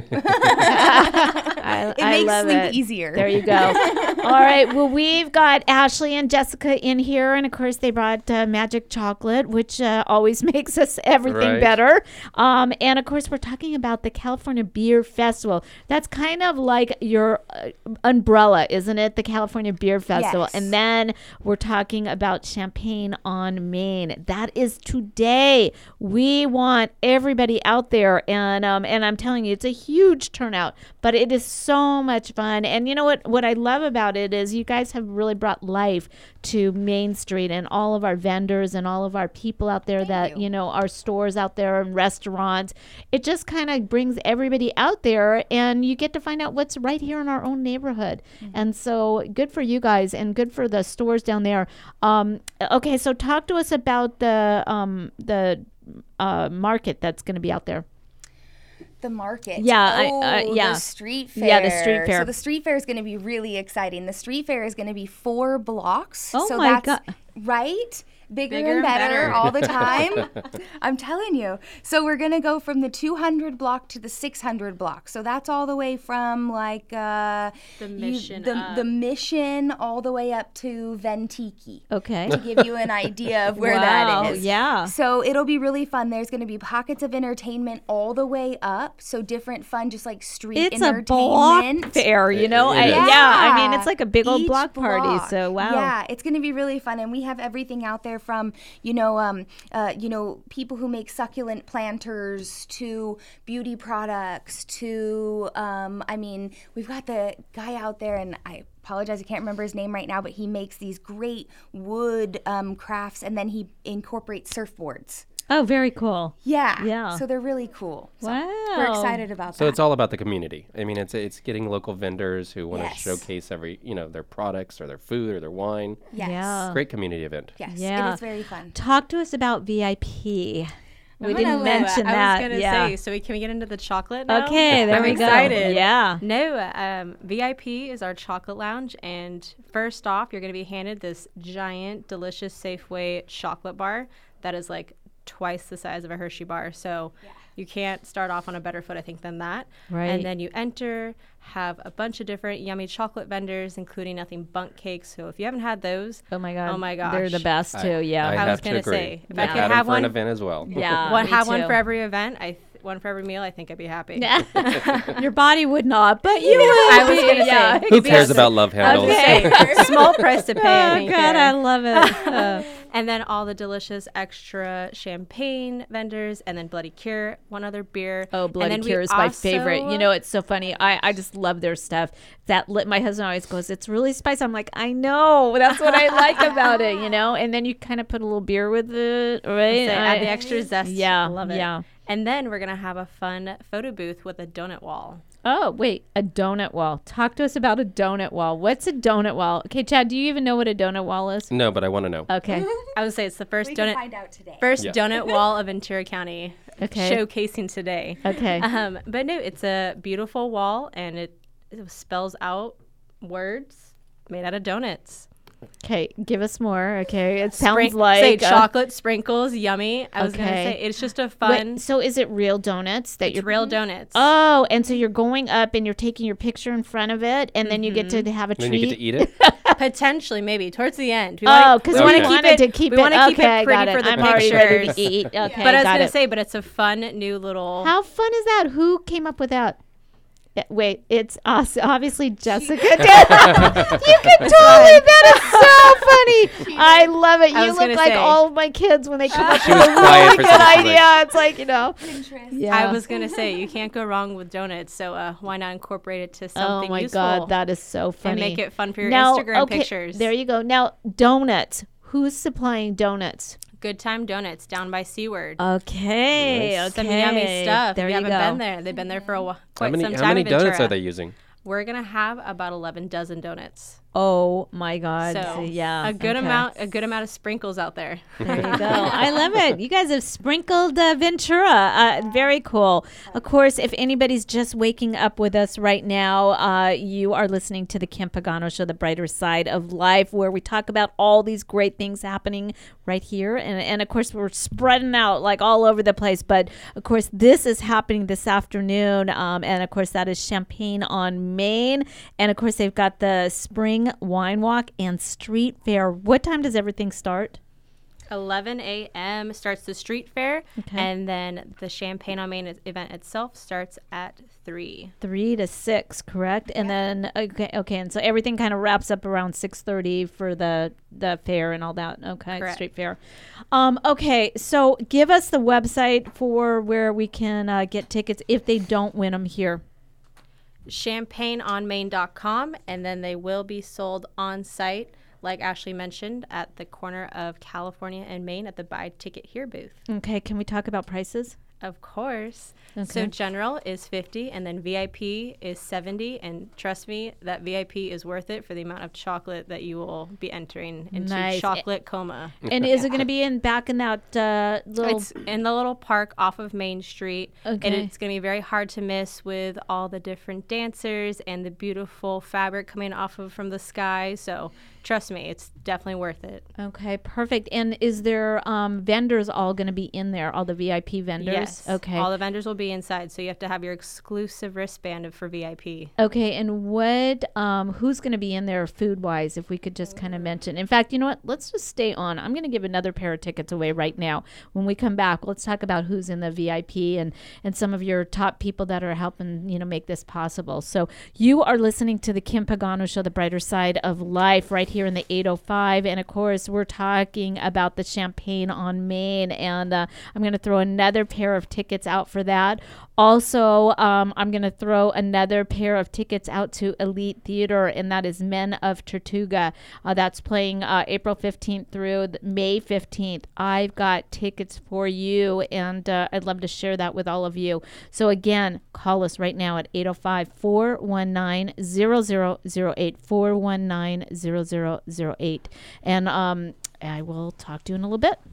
I, It I makes love sleep it. easier. There you go. All right. Well, we've got Ashley and Jessica in here, and of course, they brought uh, magic chocolate, which uh, always makes us everything Right. better. Um, and of course, we're talking about the California Beer Festival. That's kind of like your uh, umbrella, isn't it? The California Beer Festival. Yes. And then we're talking about Champagne on Main. That is today. We want everybody out there, and um, and I'm telling you, it's a huge turnout, but it is so much fun. And you know what? What I love about it is you guys have really brought life to Main Street and all of our vendors and all of our people out there that, you. you know, our stores out there and restaurants. It just kind of brings everybody out there, and you get to find out what's right here in our own neighborhood. Mm-hmm. And so good for you guys and good for the stores down there. Um, okay, so talk to us about the um, the uh, market that's going to be out there. The market. Yeah, I- Oh, uh, yeah. the street fair. Yeah, the street fair. So the street fair is going to be really exciting. The street fair is going to be four blocks. Oh so my that's, God. Right? Bigger, Bigger and and better, better. all the time. I'm telling you. So we're going to go from the two hundred block to the six hundred block. So that's all the way from like uh, The you- Mission the, up. the Mission all the way up to Ventiki. Okay. To give you an idea of where Wow, that is. yeah. So it'll be really fun. There's going to be pockets of entertainment all the way up. So different fun, just like street It's a entertainment. block fair, you know? It I, is. yeah, I mean, it's like a big old Each block party. block. So, wow. Yeah, it's going to be really fun. And we have everything out there from, you know, um, uh, you know, people who make succulent planters to beauty products to, um, I mean, we've got the guy out there, and I apologize, I can't remember his name right now, but he makes these great wood um, crafts, and then he incorporates surfboards. Oh, very cool. Yeah. Yeah. So they're really cool. So Wow. We're excited about So that. it's all about the community. I mean, it's it's getting local vendors who want to Yes. showcase every, you know, their products or their food or their wine. Yes. Yeah. Great community event. Yes. Yeah. It is very fun. Talk to us about V I P. We I'm didn't gonna mention let- that. I was gonna yeah. say. So we, can we get into the chocolate now? Okay, there I'm we excited. go. Yeah. No, um, V I P is our chocolate lounge, and first off, you're gonna be handed this giant, delicious Safeway chocolate bar that is like twice the size of a Hershey bar. So you can't start off on a better foot, I think, than that. Right. And then you enter, have a bunch of different yummy chocolate vendors, including Nothing Bundt cakes. So if you haven't had those, Oh my God. oh my gosh, They're the best too. Yeah. I, I have was to gonna agree. say, if I've I could had 'em have for an one- event as well. Yeah. one me have one too. for every event. I th- one for every meal. I think I'd be happy. Your body would not, but you would. I was be. gonna say, yeah. Who cares about love handles? Okay. Small price to pay. I Oh don't God, care. I love it. Uh, And then all the delicious extra champagne vendors, and then Bloody Cure, one other beer. Oh, Bloody and then we Cure is my also- favorite. You know, it's so funny. I, I just love their stuff. That li- my husband always goes, it's really spicy. I'm like, I know. That's what I like about it, you know? And then you kind of put a little beer with it, right? So add the I- extra zest. Yeah, I love it. yeah. And then we're gonna have a fun photo booth with a donut wall. Oh, wait, a donut wall. Talk to us about a donut wall. What's a donut wall? Okay, Chad, do you even know what a donut wall is? No, but I want to know. Okay. I would say it's the first We donut can find out today. first Yeah. donut wall of Ventura County. Okay. Showcasing today. Okay. Um, but no, it's a beautiful wall, and it, it spells out words made out of donuts. Okay, give us more. Okay, it sounds Sprin- like say uh, chocolate sprinkles, yummy. I was gonna Okay. say it's just a Wait, fun. so is it real donuts that it's you're real donuts. Oh, and so you're going up and you're taking your picture in front of it, and then you get to have a Then treat. you get to eat it. Potentially, maybe towards the end. We Oh, wanna- because we we wanna Okay. keep wanted it. to keep we it. wanna okay, keep it I pretty got it. for the I'm already ready pictures. to eat. Okay, But I was got gonna it. say, but it's a fun new little. How fun is that? Who came up with that? Yeah, wait, it's us. Obviously, Jessica did. You can totally. That is so funny. I love it. I You was look gonna like say- all of my kids when they come up She with was a quiet really for good some reason. idea. It's like, you know. Pinterest. Yeah. I was gonna say you can't go wrong with donuts, so uh, why not incorporate it to Oh something my useful God, that is so funny. and make it fun for your now, Instagram okay, pictures. There you go. Now, donuts. Who's supplying donuts? Good Time Donuts down by Seaward. Okay, Nice. okay. Some yummy stuff. There if you, you haven't go. been there, they've been there for a while. How Quite many some how time many in donuts Ventura. are they using? We're gonna have about eleven dozen donuts. Oh my God. So yeah. a good okay. amount, a good amount of sprinkles out there. There you go. I love it. You guys have sprinkled uh, Ventura. Uh, very cool. Of course, if anybody's just waking up with us right now, uh, you are listening to the Kim Pagano Show, the brighter side of life, where we talk about all these great things happening right here. And, and of course, we're spreading out like all over the place. But of course, this is happening this afternoon. Um, and of course, that is Champaign on Main. And of course, they've got the spring wine walk and street fair. What time does everything start? eleven a.m. starts the street fair, Okay. and then the Champaign on Main event itself starts at three. Three to six, correct? And then okay, okay, and so everything kind of wraps up around six thirty for the the fair and all that. Okay, Correct. street fair. Um, okay, so give us the website for where we can uh, get tickets if they don't win them here. champaign on main dot com, and then they will be sold on site, like Ashley mentioned, at the corner of California and Maine at the Buy Ticket Here booth. Okay, can we talk about prices? Of course. Okay. So general is fifty, and then V I P is seventy, and trust me, that V I P is worth it for the amount of chocolate that you will be entering into Nice. chocolate coma. And is it going to be in back in that uh, little? It's in the little park off of Main Street. Okay. And it's going to be very hard to miss with all the different dancers and the beautiful fabric coming off of from the sky. So trust me, it's definitely worth it. Okay, perfect. And is there um, vendors all going to be in there? All the V I P vendors? Yes. Yes. Okay. All the vendors will be inside, so you have to have your exclusive wristband for V I P. Okay, and what, um, who's going to be in there food-wise, if we could just kind of mention. In fact, you know what? Let's just stay on. I'm going to give another pair of tickets away right now. When we come back, let's talk about who's in the V I P and, and some of your top people that are helping, you know, make this possible. So you are listening to the Kim Pagano Show, The Brighter Side of Life, right here in the eight oh five. And, of course, we're talking about the Champagne on Main, and uh, I'm going to throw another pair of tickets out for that. Also, um, I'm going to throw another pair of tickets out to Elite Theater, and that is Men of Tortuga. Uh, that's playing uh, April fifteenth through May fifteenth. I've got tickets for you, and uh, I'd love to share that with all of you. So, again, call us right now at eight oh five, four one nine, zero zero zero eight, four one nine, zero zero zero eight. And um, I will talk to you in a little bit.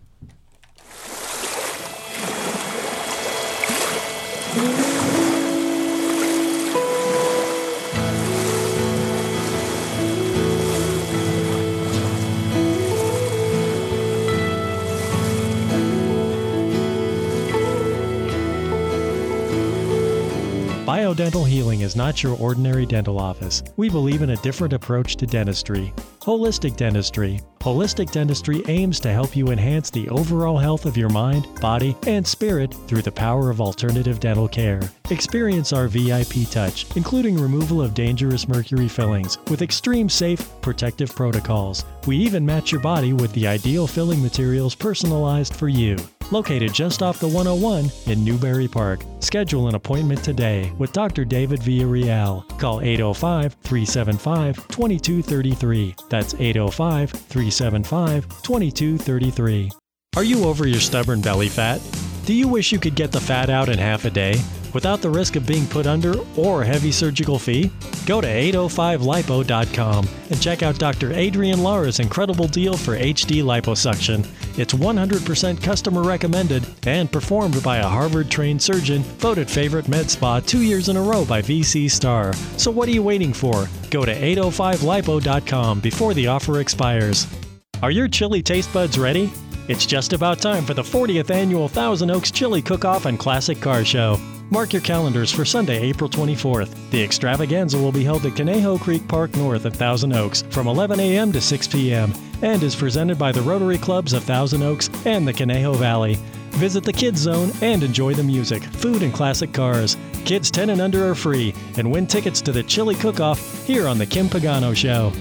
Biodental Healing is not your ordinary dental office. We believe in a different approach to dentistry. Holistic Dentistry. Holistic Dentistry aims to help you enhance the overall health of your mind, body, and spirit through the power of alternative dental care. Experience our V I P touch, including removal of dangerous mercury fillings with extreme safe, protective protocols. We even match your body with the ideal filling materials personalized for you. Located just off the one oh one in Newbury Park. Schedule an appointment today with Doctor David Villarreal. Call eight oh five, three seven five, two two three three. That's eight oh five, three seven five, two two three three. Are you over your stubborn belly fat? Do you wish you could get the fat out in half a day without the risk of being put under or a heavy surgical fee? Go to eight oh five lipo dot com and check out Doctor Adrian Lara's incredible deal for H D liposuction. It's one hundred percent customer recommended and performed by a Harvard-trained surgeon, voted favorite med spa two years in a row by V C Star. So what are you waiting for? Go to eight oh five lipo dot com before the offer expires. Are your chili taste buds ready? It's just about time for the fortieth annual Thousand Oaks Chili Cook-Off and Classic Car Show. Mark your calendars for Sunday, April twenty-fourth. The extravaganza will be held at Conejo Creek Park North of Thousand Oaks from eleven a.m. to six p.m. and is presented by the Rotary Clubs of Thousand Oaks and the Conejo Valley. Visit the Kids Zone and enjoy the music, food, and classic cars. Kids ten and under are free, and win tickets to the Chili Cook-Off here on The Kim Pagano Show.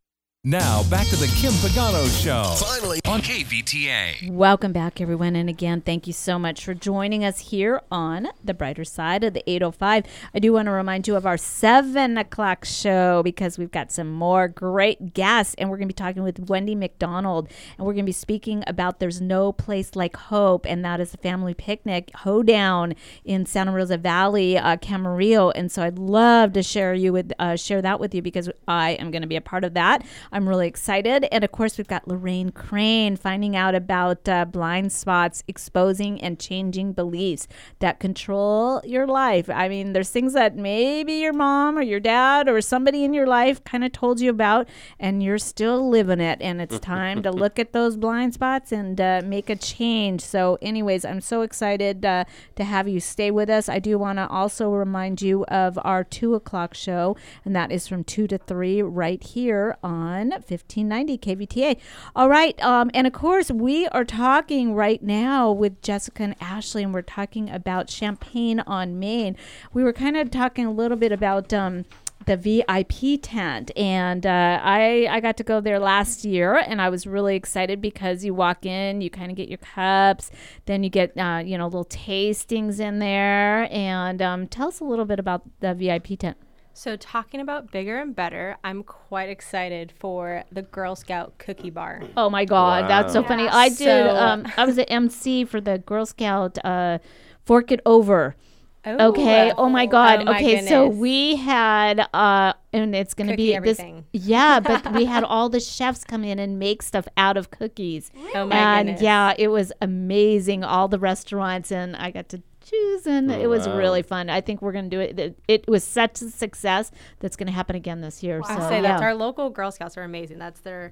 Now, back to the Kim Pagano Show. Finally on K V T A. Welcome back, everyone. And again, thank you so much for joining us here on the brighter side of the eight oh five. I do want to remind you of our seven o'clock show because we've got some more great guests. And we're going to be talking with Wendy McDonald. And we're going to be speaking about There's No Place Like Hope. And that is a family picnic hoedown in Santa Rosa Valley, uh, Camarillo. And so I'd love to share you with uh, share that with you because I am going to be a part of that. I'm really excited. And of course, we've got Lorraine Crane finding out about uh, blind spots, exposing and changing beliefs that control your life. I mean, there's things that maybe your mom or your dad or somebody in your life kind of told you about, and you're still living it. And it's time to look at those blind spots and uh, make a change. So anyways, I'm so excited uh, to have you stay with us. I do want to also remind you of our two o'clock show, and that is from two to three right here on fifteen ninety K V T A. All right. Um, and of course, we are talking right now with Jessica and Ashley, and we're talking about Champagne on Main. We were kind of talking a little bit about um, the V I P tent, and uh, I, I got to go there last year, and I was really excited because you walk in, you kind of get your cups, then you get, uh, you know, little tastings in there. And um, tell us a little bit about the V I P tent. So talking about bigger and better, I'm quite excited for the Girl Scout cookie bar. Oh my God, wow. That's so Yeah. funny. I did, So- um, I was an M C for the Girl Scout uh, Fork It Over. Oh. Okay. Oh my God. Oh my okay. So goodness. we had, uh, and it's going to Cookie be everything. this. Yeah, but we had all the chefs come in and make stuff out of cookies. Oh my and goodness. yeah, it was amazing. All the restaurants, and I got to choose, and Oh, it was wow. really fun. I think we're going to do it. It, it was such a success that's going to happen again this year. I so say yeah. that's our local Girl Scouts are amazing. That's their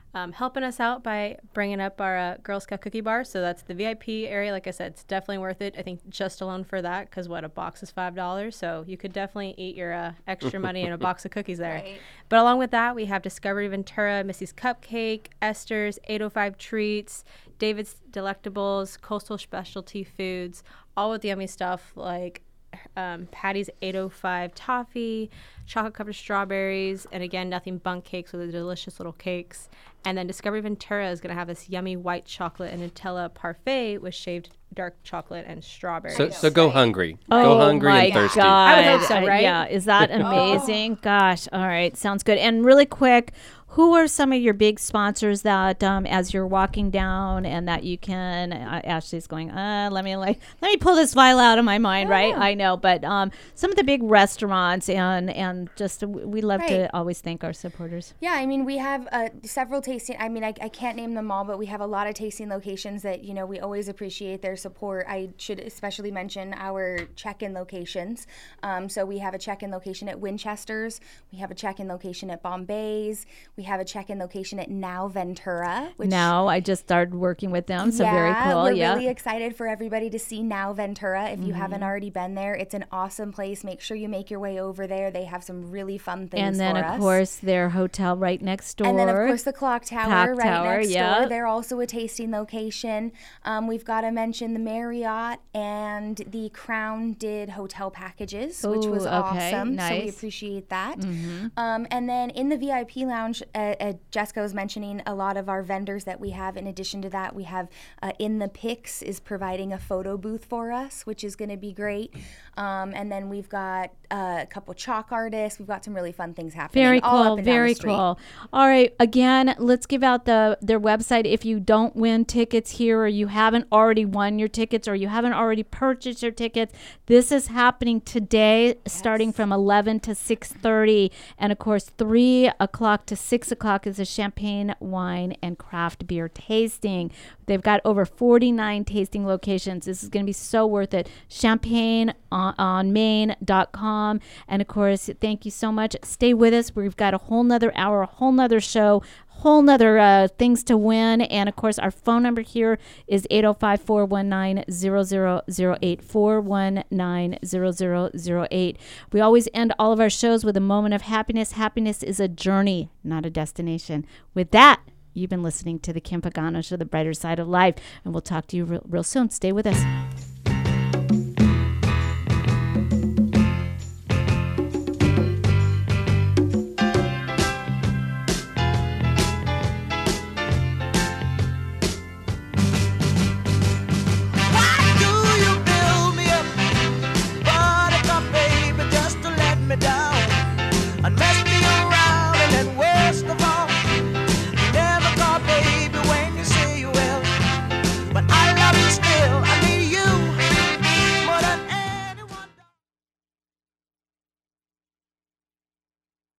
um, helping us out by bringing up our uh, Girl Scout cookie bar. So that's the V I P area. Like I said, it's definitely worth it. I think just alone for that, because what, a box is five dollars. So you could definitely eat your uh, extra money in a box of cookies there. Right. But along with that, we have Discovery Ventura, Missy's Cupcake, Esther's, eight oh five Treats, David's Delectables, Coastal Specialty Foods, all with yummy stuff like um, Patty's eight oh five Toffee, chocolate covered strawberries, and again, Nothing Bunk Cakes with the delicious little cakes. And then Discovery Ventura is going to have this yummy white chocolate and Nutella parfait with shaved dark chocolate and strawberries. So, so go hungry. Oh go hungry my and thirsty. God. I would hope so, Uh, right? yeah. Is that amazing? Gosh. All right. Sounds good. And really quick, who are some of your big sponsors that, um, as you're walking down, and that you can? Uh, Ashley's going. Uh, let me like let me pull this file out of my mind. Yeah. Right. I know, but um, some of the big restaurants and and just uh, we love Right. to always thank our supporters. Yeah, I mean, we have uh, several tasting. I mean, I, I can't name them all, but we have a lot of tasting locations that, you know, we always appreciate their support. I should especially mention our check-in locations. Um, so we have a check-in location at Winchester's. We have a check-in location at Bombay's. We have a check-in location at Now Ventura. Which, Now I just started working with them, so yeah, very cool. we're Yeah. really excited for everybody to see Now Ventura. If you Mhm. haven't already been there, it's an awesome place. Make sure you make your way over there. They have some really fun things And then, for of us. course, their hotel right next door. And then, of course, the Clock Tower Clock right Tower, next yeah. door. They're also a tasting location. Um, we've got to mention the Marriott and the Crown did hotel packages, which was Ooh, okay, awesome. So we nice. appreciate that. Mhm. Um, and then in the V I P lounge, uh, uh, Jessica was mentioning a lot of our vendors that we have. In addition to that, we have uh, In the Pics is providing a photo booth for us, which is going to be great. Um, and then we've got uh, a couple chalk artists. We've got some really fun things happening. Very all up cool. and down the Very street. cool. All right. Again, let's give out the their website. If you don't win tickets here, or you haven't already won your tickets, or you haven't already purchased your tickets, this is happening today, starting from eleven to six thirty, and of course three o'clock to six o'clock is a champagne, wine, and craft beer tasting. They've got over forty-nine tasting locations. This is going to be so worth it. champagne on main dot com. And of course, thank you so much. Stay with us. We've got a whole nother hour, a whole nother show, whole nother uh, things to win. And of course, our phone number here is eight oh five, four one nine, zero zero zero eight, four one nine, zero zero zero eight. We always end all of our shows with a moment of happiness. Happiness is a journey, not a destination. With that, you've been listening to the Kim Pagano Show, The Brighter Side of Life, and we'll talk to you real, real soon. Stay with us.